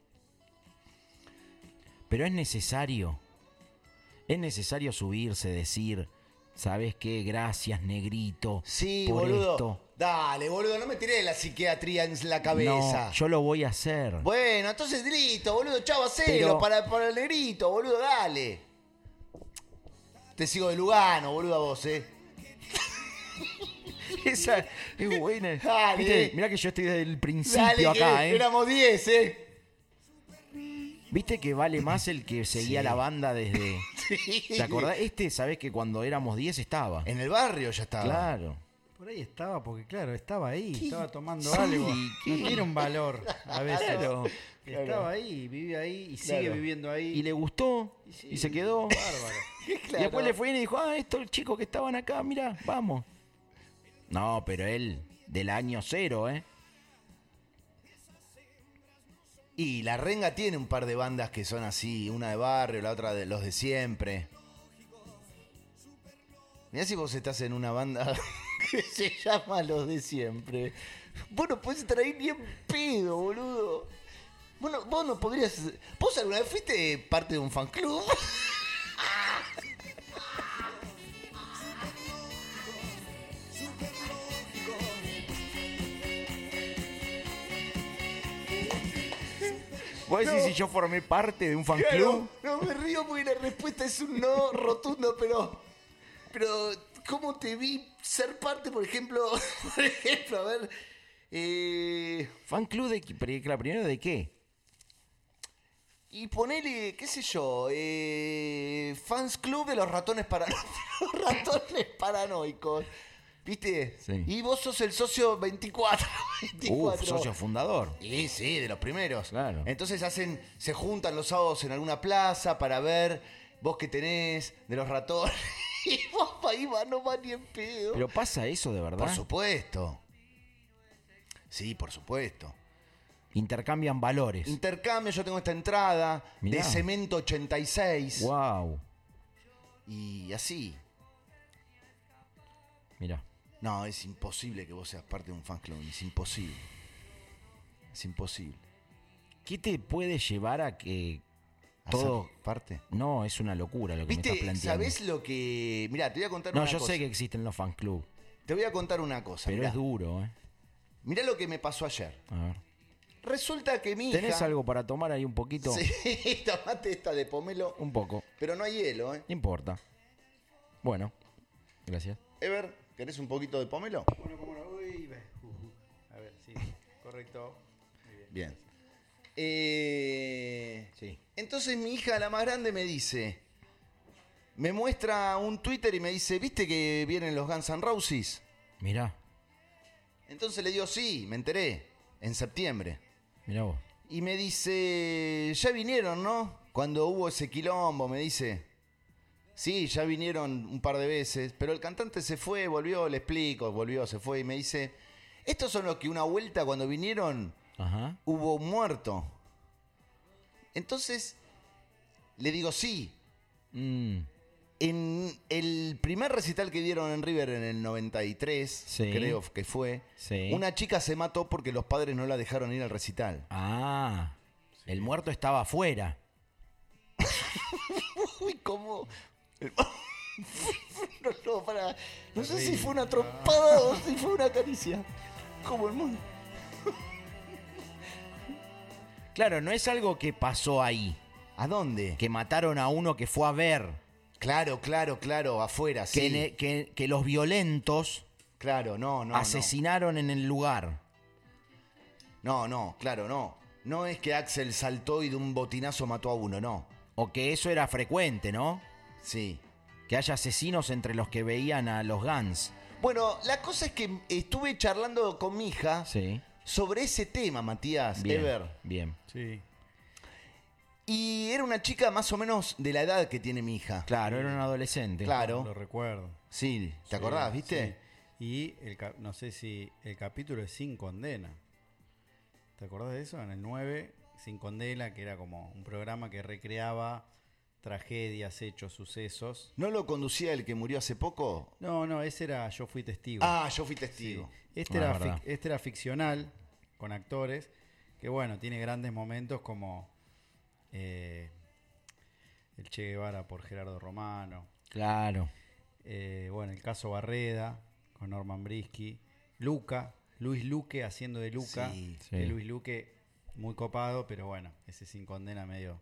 Pero es necesario. Es necesario subirse, decir, ¿sabes qué? Gracias, negrito. Sí, por boludo. esto. Dale, boludo, no me tiré la psiquiatría en la cabeza. No, yo lo voy a hacer. Bueno, entonces listo, boludo, chavo, hacelo Pero- para, para el negrito, boludo, dale. Te sigo de Lugano, boludo, a vos, eh. Esa es buena. Dale. ¿Viste? Mirá que yo estoy desde el principio Dale, acá, que ¿eh? éramos diez, eh. ¿Viste que vale más el que seguía Sí. la banda desde... Sí. ¿Te acordás? Este, ¿sabés que cuando éramos diez estaba? En el barrio ya estaba. Claro. Por ahí estaba, porque claro, estaba ahí, estaba tomando Sí, algo. ¿qué? No tiene un valor a veces. Claro. Estaba ahí, vive ahí y sigue Claro. viviendo ahí. Y le gustó y, sí, se quedó. Bárbaro. Y después le fue bien y dijo, ah, estos chicos que estaban acá, mira, vamos. No, pero él, del año cero, ¿eh? Y la Renga tiene un par de bandas que son así, una de barrio, la otra de los de siempre. Mirá si vos estás en una banda que se llama Los de Siempre. Vos no podés estar ahí bien pedo, boludo. Vos no, vos no podrías... ¿Vos alguna vez fuiste parte de un fan club? ¿Vos decís No. si yo formé parte de un fan Claro, club? no me río porque la respuesta es un no rotundo, pero... Pero, ¿cómo te vi ser parte, por ejemplo? Por ejemplo, a ver... Eh, ¿Fan club de qué? Pero, claro, primero de qué? y ponele, qué sé yo, eh, fans club de los ratones paranoicos. Los ratones paranoicos. ¿Viste? Sí. Y vos sos el socio veinticuatro. Uf, veinticuatro. socio fundador. Y sí, de los primeros. Claro. Entonces hacen, se juntan los sábados en alguna plaza para ver vos que tenés de los ratones. Y vos ahí va, no va ni en pedo. Pero pasa eso de verdad. Por supuesto. Sí, por supuesto. Intercambian valores. Intercambio, yo tengo esta entrada Mirá. de Cemento ochenta y seis. Wow. Y así. Mira. No, es imposible que vos seas parte de un fan club. Es imposible. Es imposible. ¿Qué te puede llevar a que ¿A todo... ser parte? No, es una locura lo que me estás ¿Viste? planteando. ¿Sabés lo que...? Mirá, te voy a contar No, una yo cosa. sé que existen los fan club, Te voy a contar una cosa. pero mirá. es duro, ¿eh? Mirá lo que me pasó ayer. A ver. Resulta que mi hija... ¿Tenés algo para tomar ahí un poquito? Sí, tomate esta de pomelo. Un poco. Pero no hay hielo, ¿eh? No importa. Bueno. Gracias. Ever, ¿querés un poquito de pomelo? Bueno, cómo no. Uy, ve. Uh, uh. A ver, sí, correcto. Muy bien. Bien. Eh, Sí. Entonces mi hija, la más grande, me dice... Me muestra un Twitter y me dice, ¿viste que vienen los Guns N' Roses? Mirá. Entonces le digo, sí, me enteré. En septiembre. Mirá vos. Y me dice, ya vinieron, ¿no? Cuando hubo ese quilombo, me dice. Sí, ya vinieron un par de veces, pero el cantante se fue, volvió, le explico, volvió, se fue y me dice, estos son los que una vuelta cuando vinieron Ajá. hubo un muerto. Entonces, le digo, sí. Mm. En el primer recital que dieron en River en el noventa y tres, Sí. creo que fue, Sí. una chica se mató porque los padres no la dejaron ir al recital. Ah. El muerto estaba afuera. Uy, cómo... No, no, para... no sé si fue una trompada o si fue una caricia. Como el mundo. Claro, no es algo que pasó ahí. ¿A dónde? Que mataron a uno que fue a ver. Claro, claro, claro, afuera, sí. Que, ne- que, que los violentos Claro, no, no, asesinaron en el lugar. no. No, no, claro, no. No es que Axel saltó y de un botinazo mató a uno, no. O que eso era frecuente, ¿no? Sí. Que haya asesinos entre los que veían a los Guns. Bueno, la cosa es que estuve charlando con mi hija Sí. sobre ese tema, Matías, Bien. Ever. Bien. Sí. Y era una chica más o menos de la edad que tiene mi hija. Claro, era un adolescente. Claro. Lo recuerdo. Sí, ¿te Sí, acordás, viste? sí. Y el, ca- no sé si el capítulo es Sin Condena. ¿Te acordás de eso? En el nueve, Sin Condena, que era como un programa que recreaba tragedias, hechos, sucesos. ¿No lo conducía el que murió hace poco? No, no, ese era Yo Fui Testigo. Ah, yo fui Sí. testigo. Este, Ah, era verdad. fic- este era ficcional, con actores, que bueno, tiene grandes momentos como eh, el Che Guevara por Gerardo Romano. Claro. Eh, bueno, el caso Barreda con Norman Brisky. Luca, Luis Luque haciendo de Luca. Sí, sí. Que Luis Luque, muy copado, pero bueno, ese Sin Condena medio.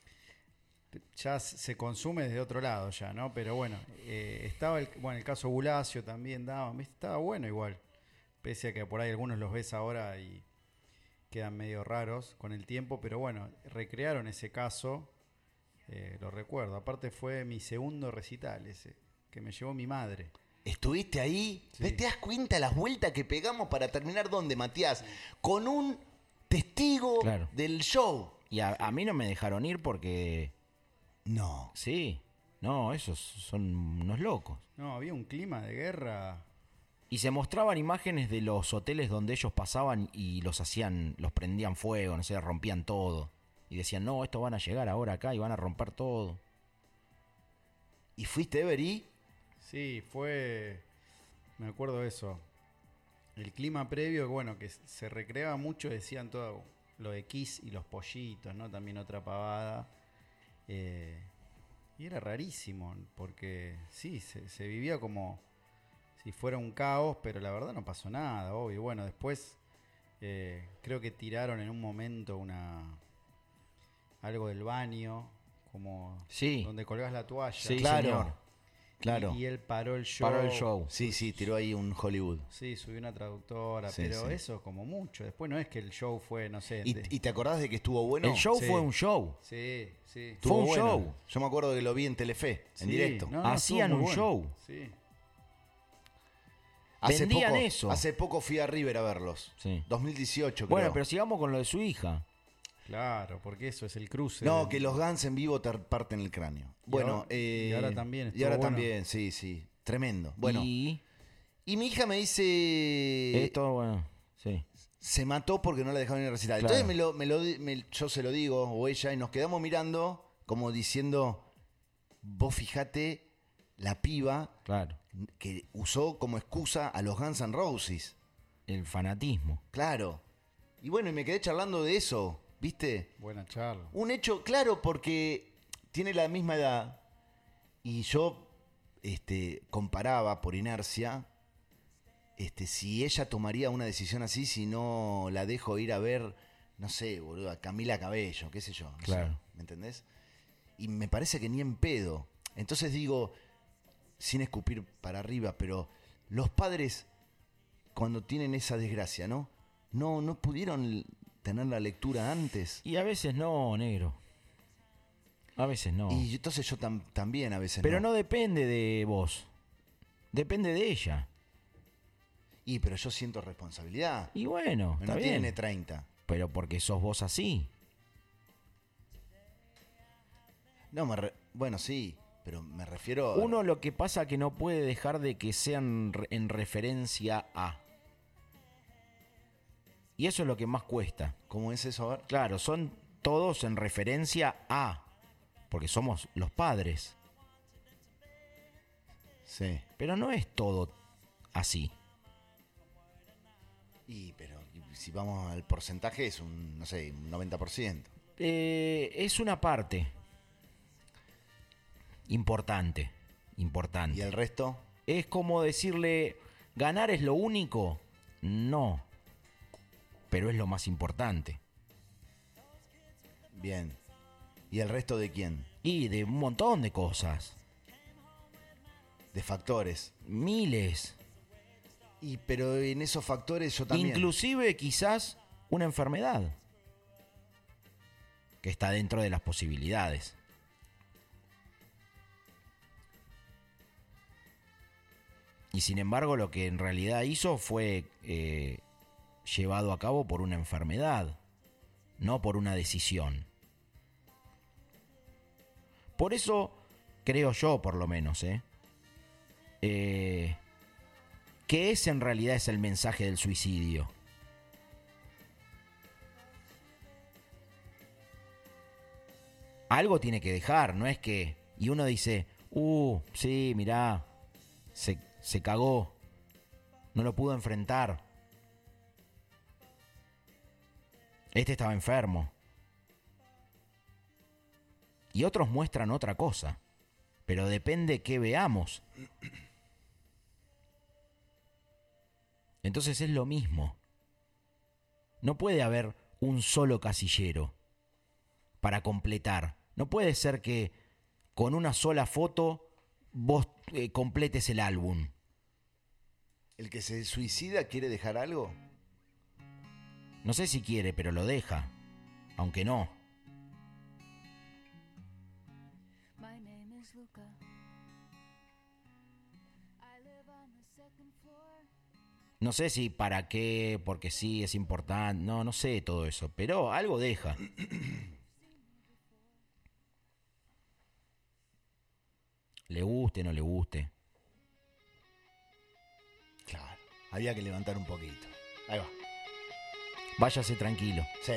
Ya se consume desde otro lado ya, ¿no? Pero bueno, eh, estaba el, bueno, el caso Bulacio también daba, ¿viste? Estaba bueno igual. Pese a que por ahí algunos los ves ahora y quedan medio raros con el tiempo, pero bueno, recrearon ese caso, eh, lo recuerdo. Aparte fue mi segundo recital ese, que me llevó mi madre. ¿Estuviste ahí? Sí. ¿Ves? ¿Te das cuenta las vueltas que pegamos para terminar dónde, Matías? Con un testigo Claro. del show. Y a, a mí no me dejaron ir porque... No. Sí. No, esos son unos locos. No, había un clima de guerra. Y se mostraban imágenes de los hoteles donde ellos pasaban y los hacían, los prendían fuego, no sé, rompían todo. Y decían, no, estos van a llegar ahora acá y van a romper todo. ¿Y fuiste, Every? Sí, fue, me acuerdo de eso. El clima previo, bueno, que se recreaba mucho, decían todo lo de Kiss y los pollitos, ¿no? También otra pavada. Eh, y era rarísimo, porque sí, se, se vivía como si fuera un caos, pero la verdad no pasó nada, obvio. Bueno, después eh, creo que tiraron en un momento una algo del baño, como Sí. donde colgás la toalla. Sí, Claro. señor. Claro. Y, y él paró el show. Paró el show. Sí, sí, tiró ahí un Hollywood. Sí, subió una traductora, Sí, pero sí. eso como mucho. Después no es que el show fue, no sé. ¿Y, de- y te acordás de que estuvo bueno? El show Sí. fue un show. Sí, sí. Estuvo fue un bueno. show. Yo me acuerdo que lo vi en Telefe, en Sí, directo. no, no, Hacían estuvo muy un bueno. show. Sí. Hace Vendían poco, eso. Hace poco fui a River a verlos. Sí. dos mil dieciocho, Bueno, creo. pero sigamos con lo de su hija. Claro, porque eso es el cruce. No, del- que los Guns en vivo te parten el cráneo. Y Bueno, ahora- eh, y ahora también, Y estuvo ahora bueno. también, sí, sí. Tremendo. Bueno, y, Y mi hija me dice. esto, bueno, sí. Se mató porque no la dejaron ir a recitar. Claro. Entonces me lo, me lo di- me- yo se lo digo, o ella, y nos quedamos mirando, como diciendo: vos fijate la piba Claro. que usó como excusa a los Guns N' Roses. El fanatismo. Claro. Y bueno, y me quedé charlando de eso, ¿viste? Buena charla. Un hecho, claro, porque tiene la misma edad y yo este, comparaba por inercia este, si ella tomaría una decisión así si no la dejo ir a ver, no sé, boludo, a Camila Cabello, qué sé yo. no sé, Claro. ¿me entendés? Y me parece que ni en pedo. Entonces digo, sin escupir para arriba, pero los padres, cuando tienen esa desgracia, ¿no? No, no pudieron tener la lectura antes. Y a veces no, negro. A veces no. Y entonces yo tam- también a veces Pero no depende de vos. Depende de ella. Y pero yo siento responsabilidad. Y bueno, está No bien. tiene treinta. Pero porque sos vos así. No, me re- bueno, sí, pero me refiero a... Uno lo que pasa que no puede dejar de que sean re- en referencia a. Y eso es lo que más cuesta. ¿Cómo es eso? A ver. Claro, son todos en referencia a. Porque somos los padres. Sí. Pero no es todo así. Y pero si vamos al porcentaje es un, no sé, un noventa por ciento. Eh, es una parte importante. Importante. ¿Y el resto? Es como decirle, ¿ganar es lo único? No. Pero es lo más importante. Bien. ¿Y el resto de quién? Y de un montón de cosas. De factores. Miles. Y pero en esos factores yo también. Inclusive quizás una enfermedad. Que está dentro de las posibilidades. Y sin embargo lo que en realidad hizo fue eh, llevado a cabo por una enfermedad. No por una decisión. Por eso, creo yo por lo menos, ¿eh? Eh, que ese en realidad es el mensaje del suicidio. Algo tiene que dejar, no es que... Y uno dice, uh, sí, mirá, se, se cagó, no lo pudo enfrentar. Este estaba enfermo. Y otros muestran otra cosa. Pero depende qué veamos. Entonces es lo mismo. No puede haber un solo casillero para completar. No puede ser que con una sola foto vos eh, completes el álbum. ¿El que se suicida quiere dejar algo? No sé si quiere, pero lo deja. Aunque no. My name is Luca. I live on the second floor. No sé si para qué, porque sí es importante. No, no sé todo eso. Pero algo deja. Le guste, no le guste. Claro. Había que levantar un poquito. Ahí va. Váyase tranquilo. Sí.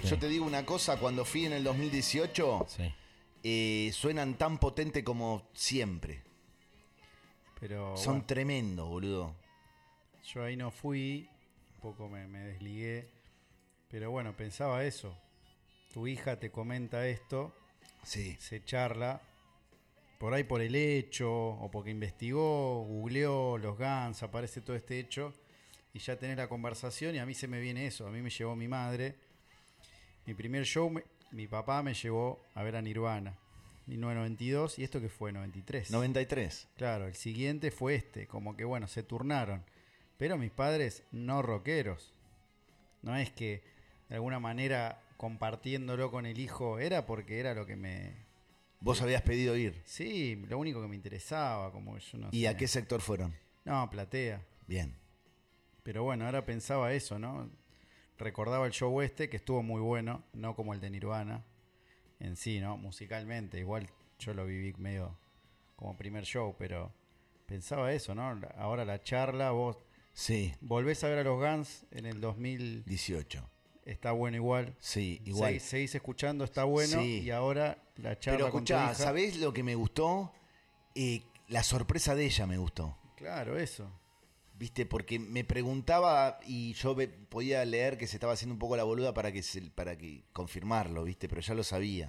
Sí. Yo te digo una cosa, cuando fui en el dos mil dieciocho, Sí. eh, suenan tan potente como siempre. Pero Son bueno, tremendos, boludo. yo ahí no fui, un poco me, me desligué. Pero bueno, pensaba eso. Tu hija te comenta esto, Sí. se charla, por ahí por el hecho, o porque investigó, googleó los Guns, aparece todo este hecho, y ya tenés la conversación, y a mí se me viene eso. A mí me llevó mi madre. Mi primer show, me- mi papá me llevó a ver a Nirvana, mil novecientos noventa y dos, y esto que fue, noventa y tres. noventa y tres. Claro, el siguiente fue este, como que bueno, se turnaron. Pero mis padres no rockeros. No es que de alguna manera compartiéndolo con el hijo, era porque era lo que me... Vos habías pedido ir. Sí, lo único que me interesaba, como yo no ¿Y sé. a qué sector fueron? No, platea. Bien. Pero bueno, ahora pensaba eso, ¿no? Recordaba el show este, que estuvo muy bueno, no como el de Nirvana en sí, ¿no? Musicalmente, igual yo lo viví medio como primer show, pero pensaba eso, ¿no? Ahora la charla, vos Sí, volvés a ver a los Guns en el dos mil, dieciocho. está bueno igual. Sí, igual. Seguís, seguís escuchando, está bueno, Sí. y ahora la charla Pero con tu escuchá, hija. ¿sabés lo que me gustó? Eh, la sorpresa de ella me gustó. Claro, eso. ¿Viste? Porque me preguntaba y yo ve- podía leer que se estaba haciendo un poco la boluda para que se- para que confirmarlo, ¿viste? Pero ya lo sabía.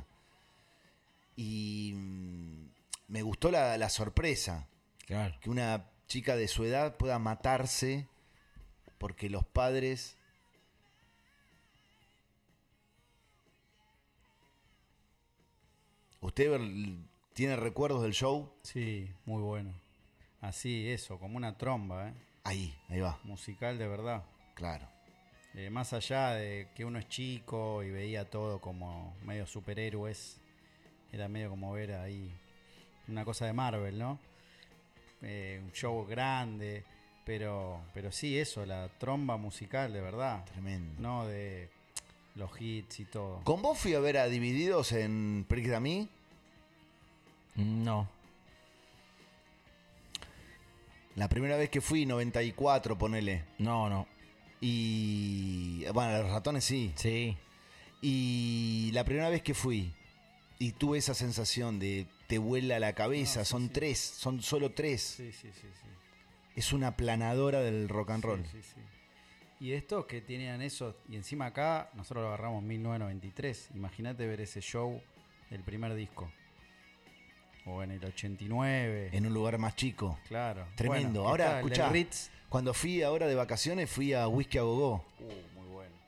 Y mm, me gustó la, la sorpresa. Claro. Que una chica de su edad pueda matarse porque los padres... ¿Usted ver- tiene recuerdos del show? Sí, muy bueno. Así, eso, como una tromba, ¿eh? Ahí, ahí va, Musical de verdad. claro. Eh, más allá de que uno es chico y veía todo como medio superhéroes, era medio como ver ahí una cosa de Marvel, ¿no? Eh, un show grande, pero, pero sí, eso, la tromba musical de verdad, Tremendo. no de los hits y todo. ¿Con vos fui a ver a Divididos en Prix d'Ami? No. La primera vez que fui, noventa y cuatro, ponele. No, no. Y... Bueno, los ratones sí. Sí. Y la primera vez que fui y tuve esa sensación de te vuela la cabeza, No, sí, son sí. tres, son solo tres. Sí, sí, sí, sí. Es una planadora del rock and roll. Sí, sí, sí. Y estos que tenían eso, y encima acá, nosotros lo agarramos en mil novecientos noventa y tres. Imagínate ver ese show del primer disco. O en el ochenta y nueve. En un lugar más chico. Claro. Tremendo. Bueno, Ahora, está el del escuchá, Ritz. cuando fui ahora de vacaciones, fui a Whisky a Gogó. Uh, muy bueno.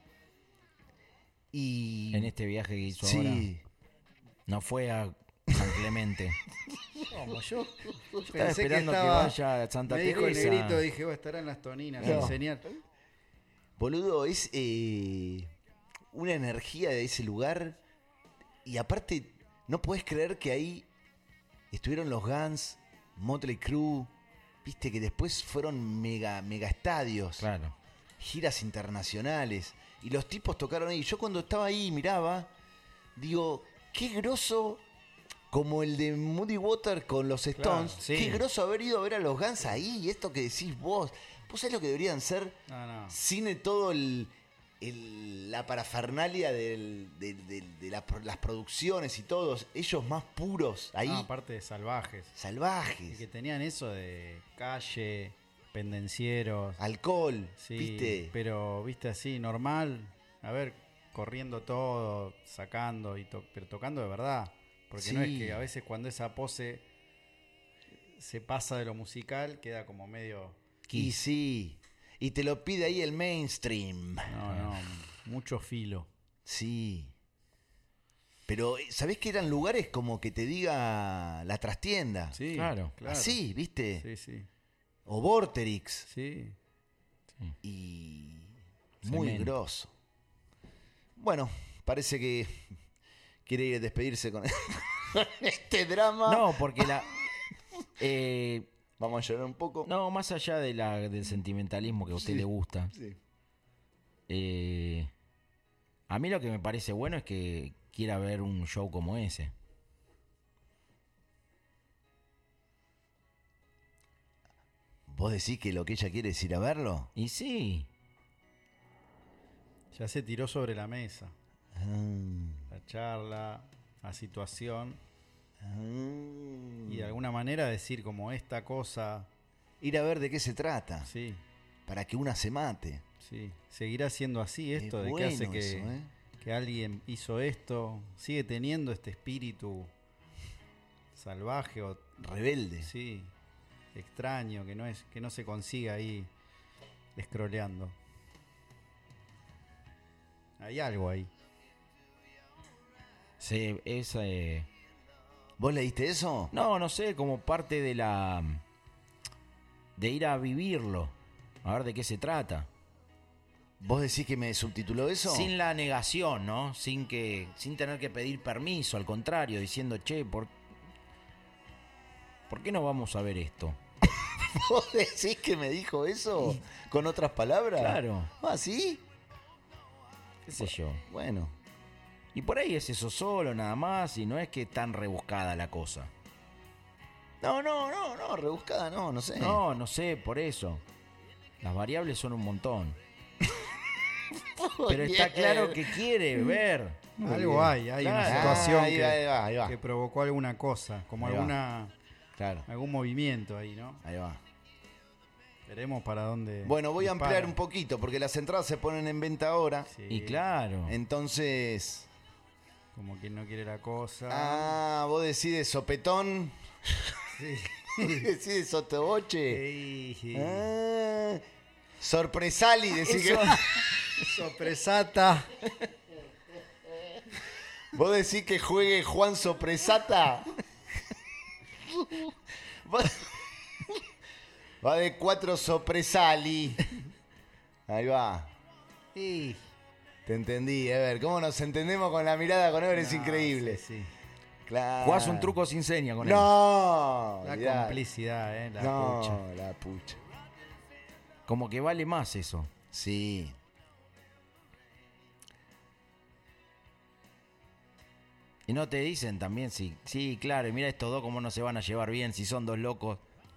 Y... En este viaje que hizo ahora. Sí. No fue a San Clemente. Como yo. Estaba Pensé esperando que, estaba- vaya a Santa Me dijo el Teresa. negrito, dije, va a estar en las toninas. No. sin señal. Boludo, es eh, una energía de ese lugar. Y aparte, no podés creer que ahí estuvieron los Guns, Motley Crue. Viste que después fueron mega, mega estadios, Claro. giras internacionales. Y los tipos tocaron ahí. Yo cuando estaba ahí miraba, digo, qué groso como el de Muddy Water con los Stones. sí. Qué groso haber ido a ver a los Guns ahí. Y esto que decís vos. ¿Vos sabés lo que deberían ser? No, no. Cine todo el, el- la parafernalia del- del- del- de la pro- las producciones y todos, ellos más puros, ahí, No, aparte de salvajes. Y salvajes, que tenían eso de calle, pendencieros. alcohol, Sí, ¿viste? pero viste así, normal. A ver, corriendo todo, sacando, y to- pero tocando de verdad. Porque no es Sí. que a veces cuando esa pose se pasa de lo musical, queda como medio... Y sí, y te lo pide ahí el mainstream, No, no, mucho filo. sí. Pero, ¿sabés que eran lugares como que te diga la trastienda? Sí, Claro. claro. Así, ¿viste? Sí, sí. O Vorterix. Sí. Y muy Cemento. grosso. Bueno, parece que quiere ir a despedirse con con este drama. No, porque la. eh, Vamos a llorar un poco. no, más allá de la, del sentimentalismo que a usted Sí. le gusta. Sí. eh, a mí lo que me parece bueno es que quiera ver un show como ese. ¿Vos decís que lo que ella quiere es ir a verlo? Y sí. Ya se tiró sobre la mesa. la charla, la situación, Ah. y de alguna manera decir como esta cosa, Ir a ver de qué se trata. sí, Para que una se mate. sí, seguirá siendo así esto Es de bueno que hace que, eso, ¿eh? que alguien hizo esto, sigue teniendo este espíritu salvaje o Rebelde. sí, extraño, que no es, que no se consigue ahí scrolleando. Hay algo ahí. Sí, es... eh, ¿Vos leíste eso? No, no sé, como parte de la... de ir a vivirlo. A ver de qué se trata. ¿Vos decís que me subtituló eso? Sin la negación, ¿no? Sin que sin tener que pedir permiso, al contrario, diciendo, che, ¿por, ¿por qué no vamos a ver esto? ¿Vos decís que me dijo eso? ¿Con otras palabras? Claro. ¿Ah, sí? ¿Qué sé yo? Bueno. Y por ahí es eso solo, nada más, y no es que tan rebuscada la cosa. No, no, no, no, rebuscada no, no sé. No, no sé, por eso. Las variables son un montón. Pero está Bien. claro que quiere ver. Algo hay, hay una Claro. situación Ah, ahí que, va, ahí va, ahí va. que provocó alguna cosa, como Ahí va. alguna Claro, algún movimiento ahí, ¿no? ahí va. Veremos para dónde. Bueno, voy a dispara. ampliar un poquito porque las entradas se ponen en venta ahora. Sí, Y claro. Entonces... como quien no quiere la cosa. Ah, vos decís de sopetón. Sí. Decís de sotoboche. Sí, sí. Ah, sorpresali, decís que... Sorpresata. Vos decís que juegue Juan Sopresata. Va, va de cuatro Sopresali. Ahí va. Sí. Te entendí, Ever. ¿Cómo nos entendemos con la mirada con Ever? Es No, increíble. sí, sí. Claro. Jugás un truco sin seña con él. No. La olvidate. complicidad, eh, la no, pucha. la pucha. Como que vale más eso. Sí. Y no te dicen también si, sí, claro, y mira estos dos cómo no se van a llevar bien si son dos locos.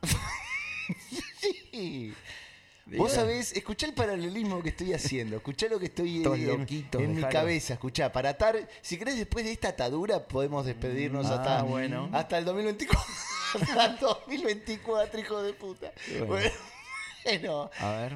Sí. Vos sabés, escuchá el paralelismo que estoy haciendo, escuchá lo que estoy Estos en, loquitos, en mi dejalo. cabeza, escuchá, para atar, si querés después de esta atadura podemos despedirnos Ah, hasta, bueno. hasta el dos mil veinticuatro, hasta el dos mil veinticuatro, hijo de puta. Bueno. Bueno, bueno, A ver.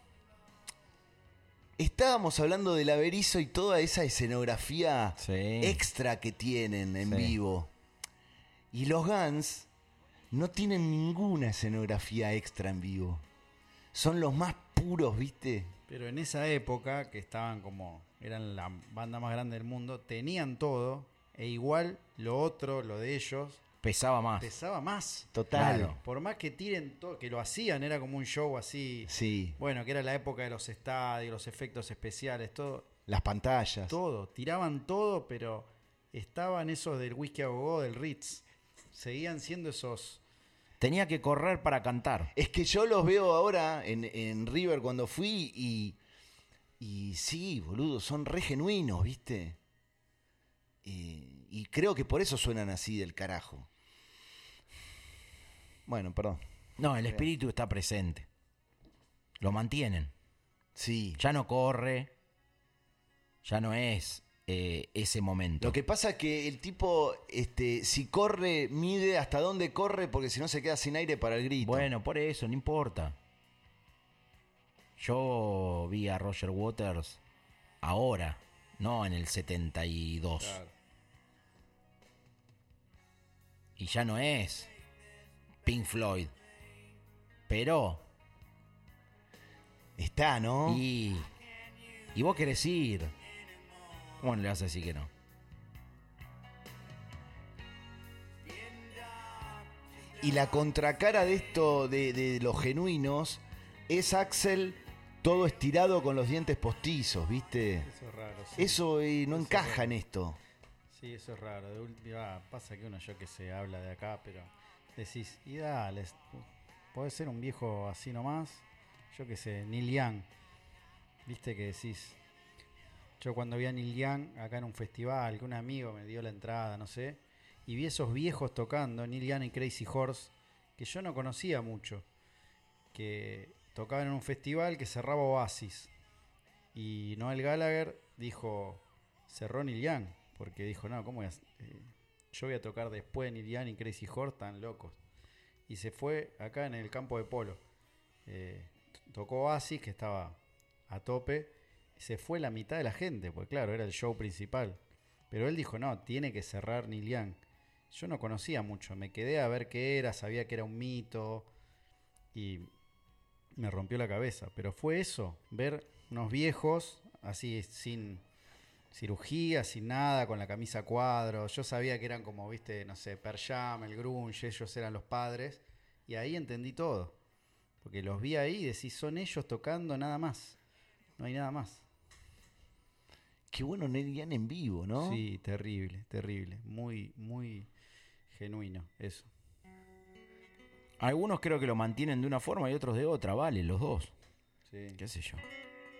estábamos hablando del Averizo y toda esa escenografía Sí. extra que tienen en Sí. vivo. Y los Guns no tienen ninguna escenografía extra en vivo. Son los más puros, ¿viste? Pero en esa época, que estaban como, eran la banda más grande del mundo, tenían todo, e igual lo otro, lo de ellos, Pesaba más. pesaba más. Total. Claro. Por más que tiren todo, que lo hacían, era como un show así, Sí, bueno, que era la época de los estadios, los efectos especiales, todo, las pantallas. todo, tiraban todo, pero estaban esos del whisky a gogó, del Ritz, seguían siendo esos... Tenía que correr para cantar. Es que yo los veo ahora en, en River cuando fui y, y sí, boludo, son re genuinos, ¿viste? Y, y creo que por eso suenan así del carajo. Bueno, perdón. No, el espíritu está presente. Lo mantienen. Sí. Ya no corre. Ya no es eh, ese momento. Lo que pasa es que el tipo, este, si corre, mide hasta dónde corre porque si no se queda sin aire para el grito. Bueno, por eso, no importa. Yo vi a Roger Waters ahora, no en el setenta y dos. Claro. Y ya no es Pink Floyd. Pero, Está, ¿no? y, y vos querés ir. ¿Cómo no le vas a decir que no? Y la contracara de esto, de, de los genuinos, es Axel todo estirado con los dientes postizos, ¿viste? Eso es raro. Sí. Eso eh, no Eso encaja es raro. en esto. Sí, eso es raro. De última, pasa que uno, yo que sé, habla de acá, pero decís, y dale, es- podés ser un viejo así nomás. Yo que sé, Neil Young. Viste que decís, yo cuando vi a Neil Young acá en un festival, que un amigo me dio la entrada, no sé, y vi esos viejos tocando, Neil Young y Crazy Horse, que yo no conocía mucho, que tocaban en un festival que cerraba Oasis. Y Noel Gallagher dijo, cerró Neil Young, porque dijo, no, ¿cómo es? Eh, yo voy a tocar después de Neil Young y Crazy Horse, tan locos. Y se fue acá en el campo de polo. Eh, tocó Oasis, que estaba a tope, y se fue la mitad de la gente, porque claro, era el show principal. Pero él dijo, no, tiene que cerrar Neil Young. Yo no conocía mucho, me quedé a ver qué era, sabía que era un mito, y me rompió la cabeza. Pero fue eso, ver unos viejos, así sin cirugía, sin nada, con la camisa a cuadros. Yo sabía que eran como, viste, no sé, Pearl Jam, el grunge, ellos eran los padres, y ahí entendí todo. Porque los vi ahí y decís, son ellos tocando nada más. No hay nada más. Qué bueno Neil Young en vivo, ¿no? Sí, terrible, terrible. Muy, muy genuino, eso. Algunos creo que lo mantienen de una forma y otros de otra, vale, los dos. Sí. ¿Qué sé yo?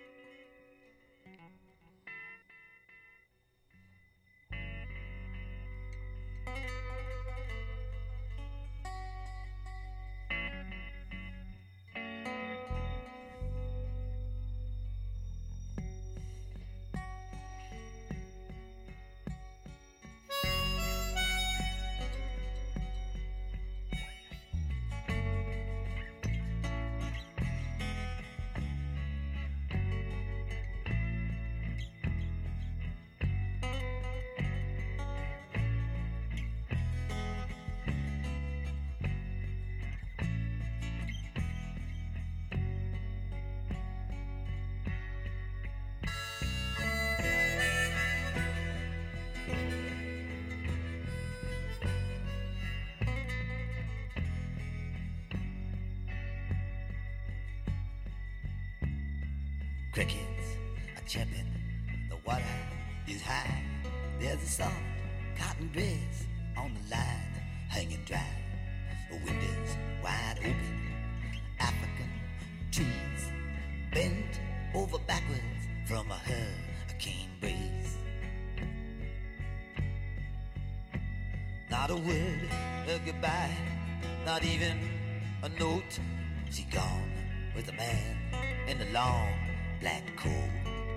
Crickets are chirping, the water is high. There's a soft cotton dress on the line, hanging dry. The windows wide open, African trees bent over backwards from a hurricane breeze. Not a word of goodbye, not even a note. She gone with a man in the long black coat.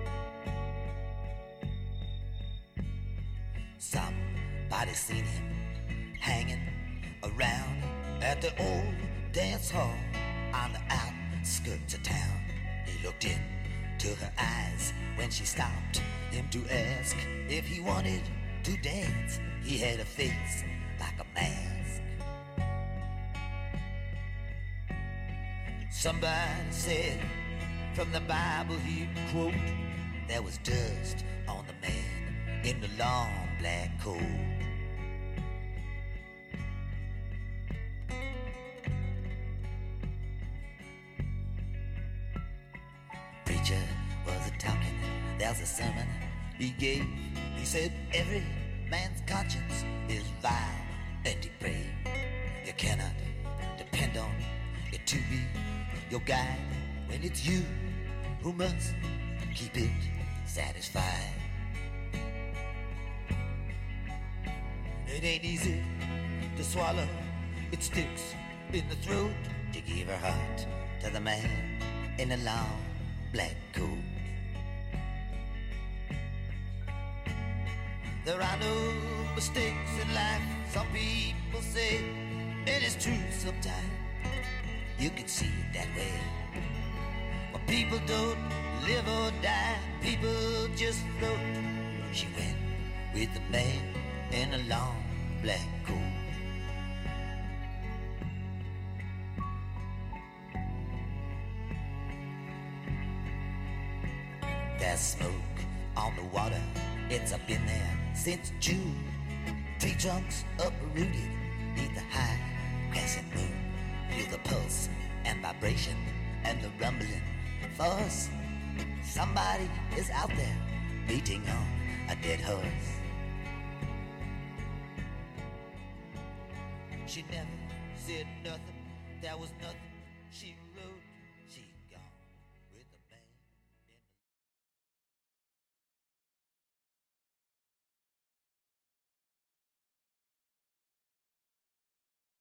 Somebody seen him hanging around at the old dance hall on the outskirts of town. He looked into her eyes when she stopped him to ask if he wanted to dance. He had a face like a mask. Somebody said from the Bible he'd quote, there was dust on the man in the long black coat. Preacher was a talking, there's a sermon he gave. He said every man's conscience is vile and depraved. You cannot depend on it to be your guide when it's you who must keep it satisfied. It ain't easy to swallow, it sticks in the throat to give her heart to the man in the long black coat. There are no mistakes in life, some people say, and it's true sometimes. You can see it that way. But people don't live or die, people just float. She went with the man in a long black coat. There's smoke on the water, it's up in there since June. Tree trunks uprooted neath the high crescent moon. Feel the pulse and vibration and the rumbling force. Somebody is out there beating on a dead horse. She never said nothing, there was nothing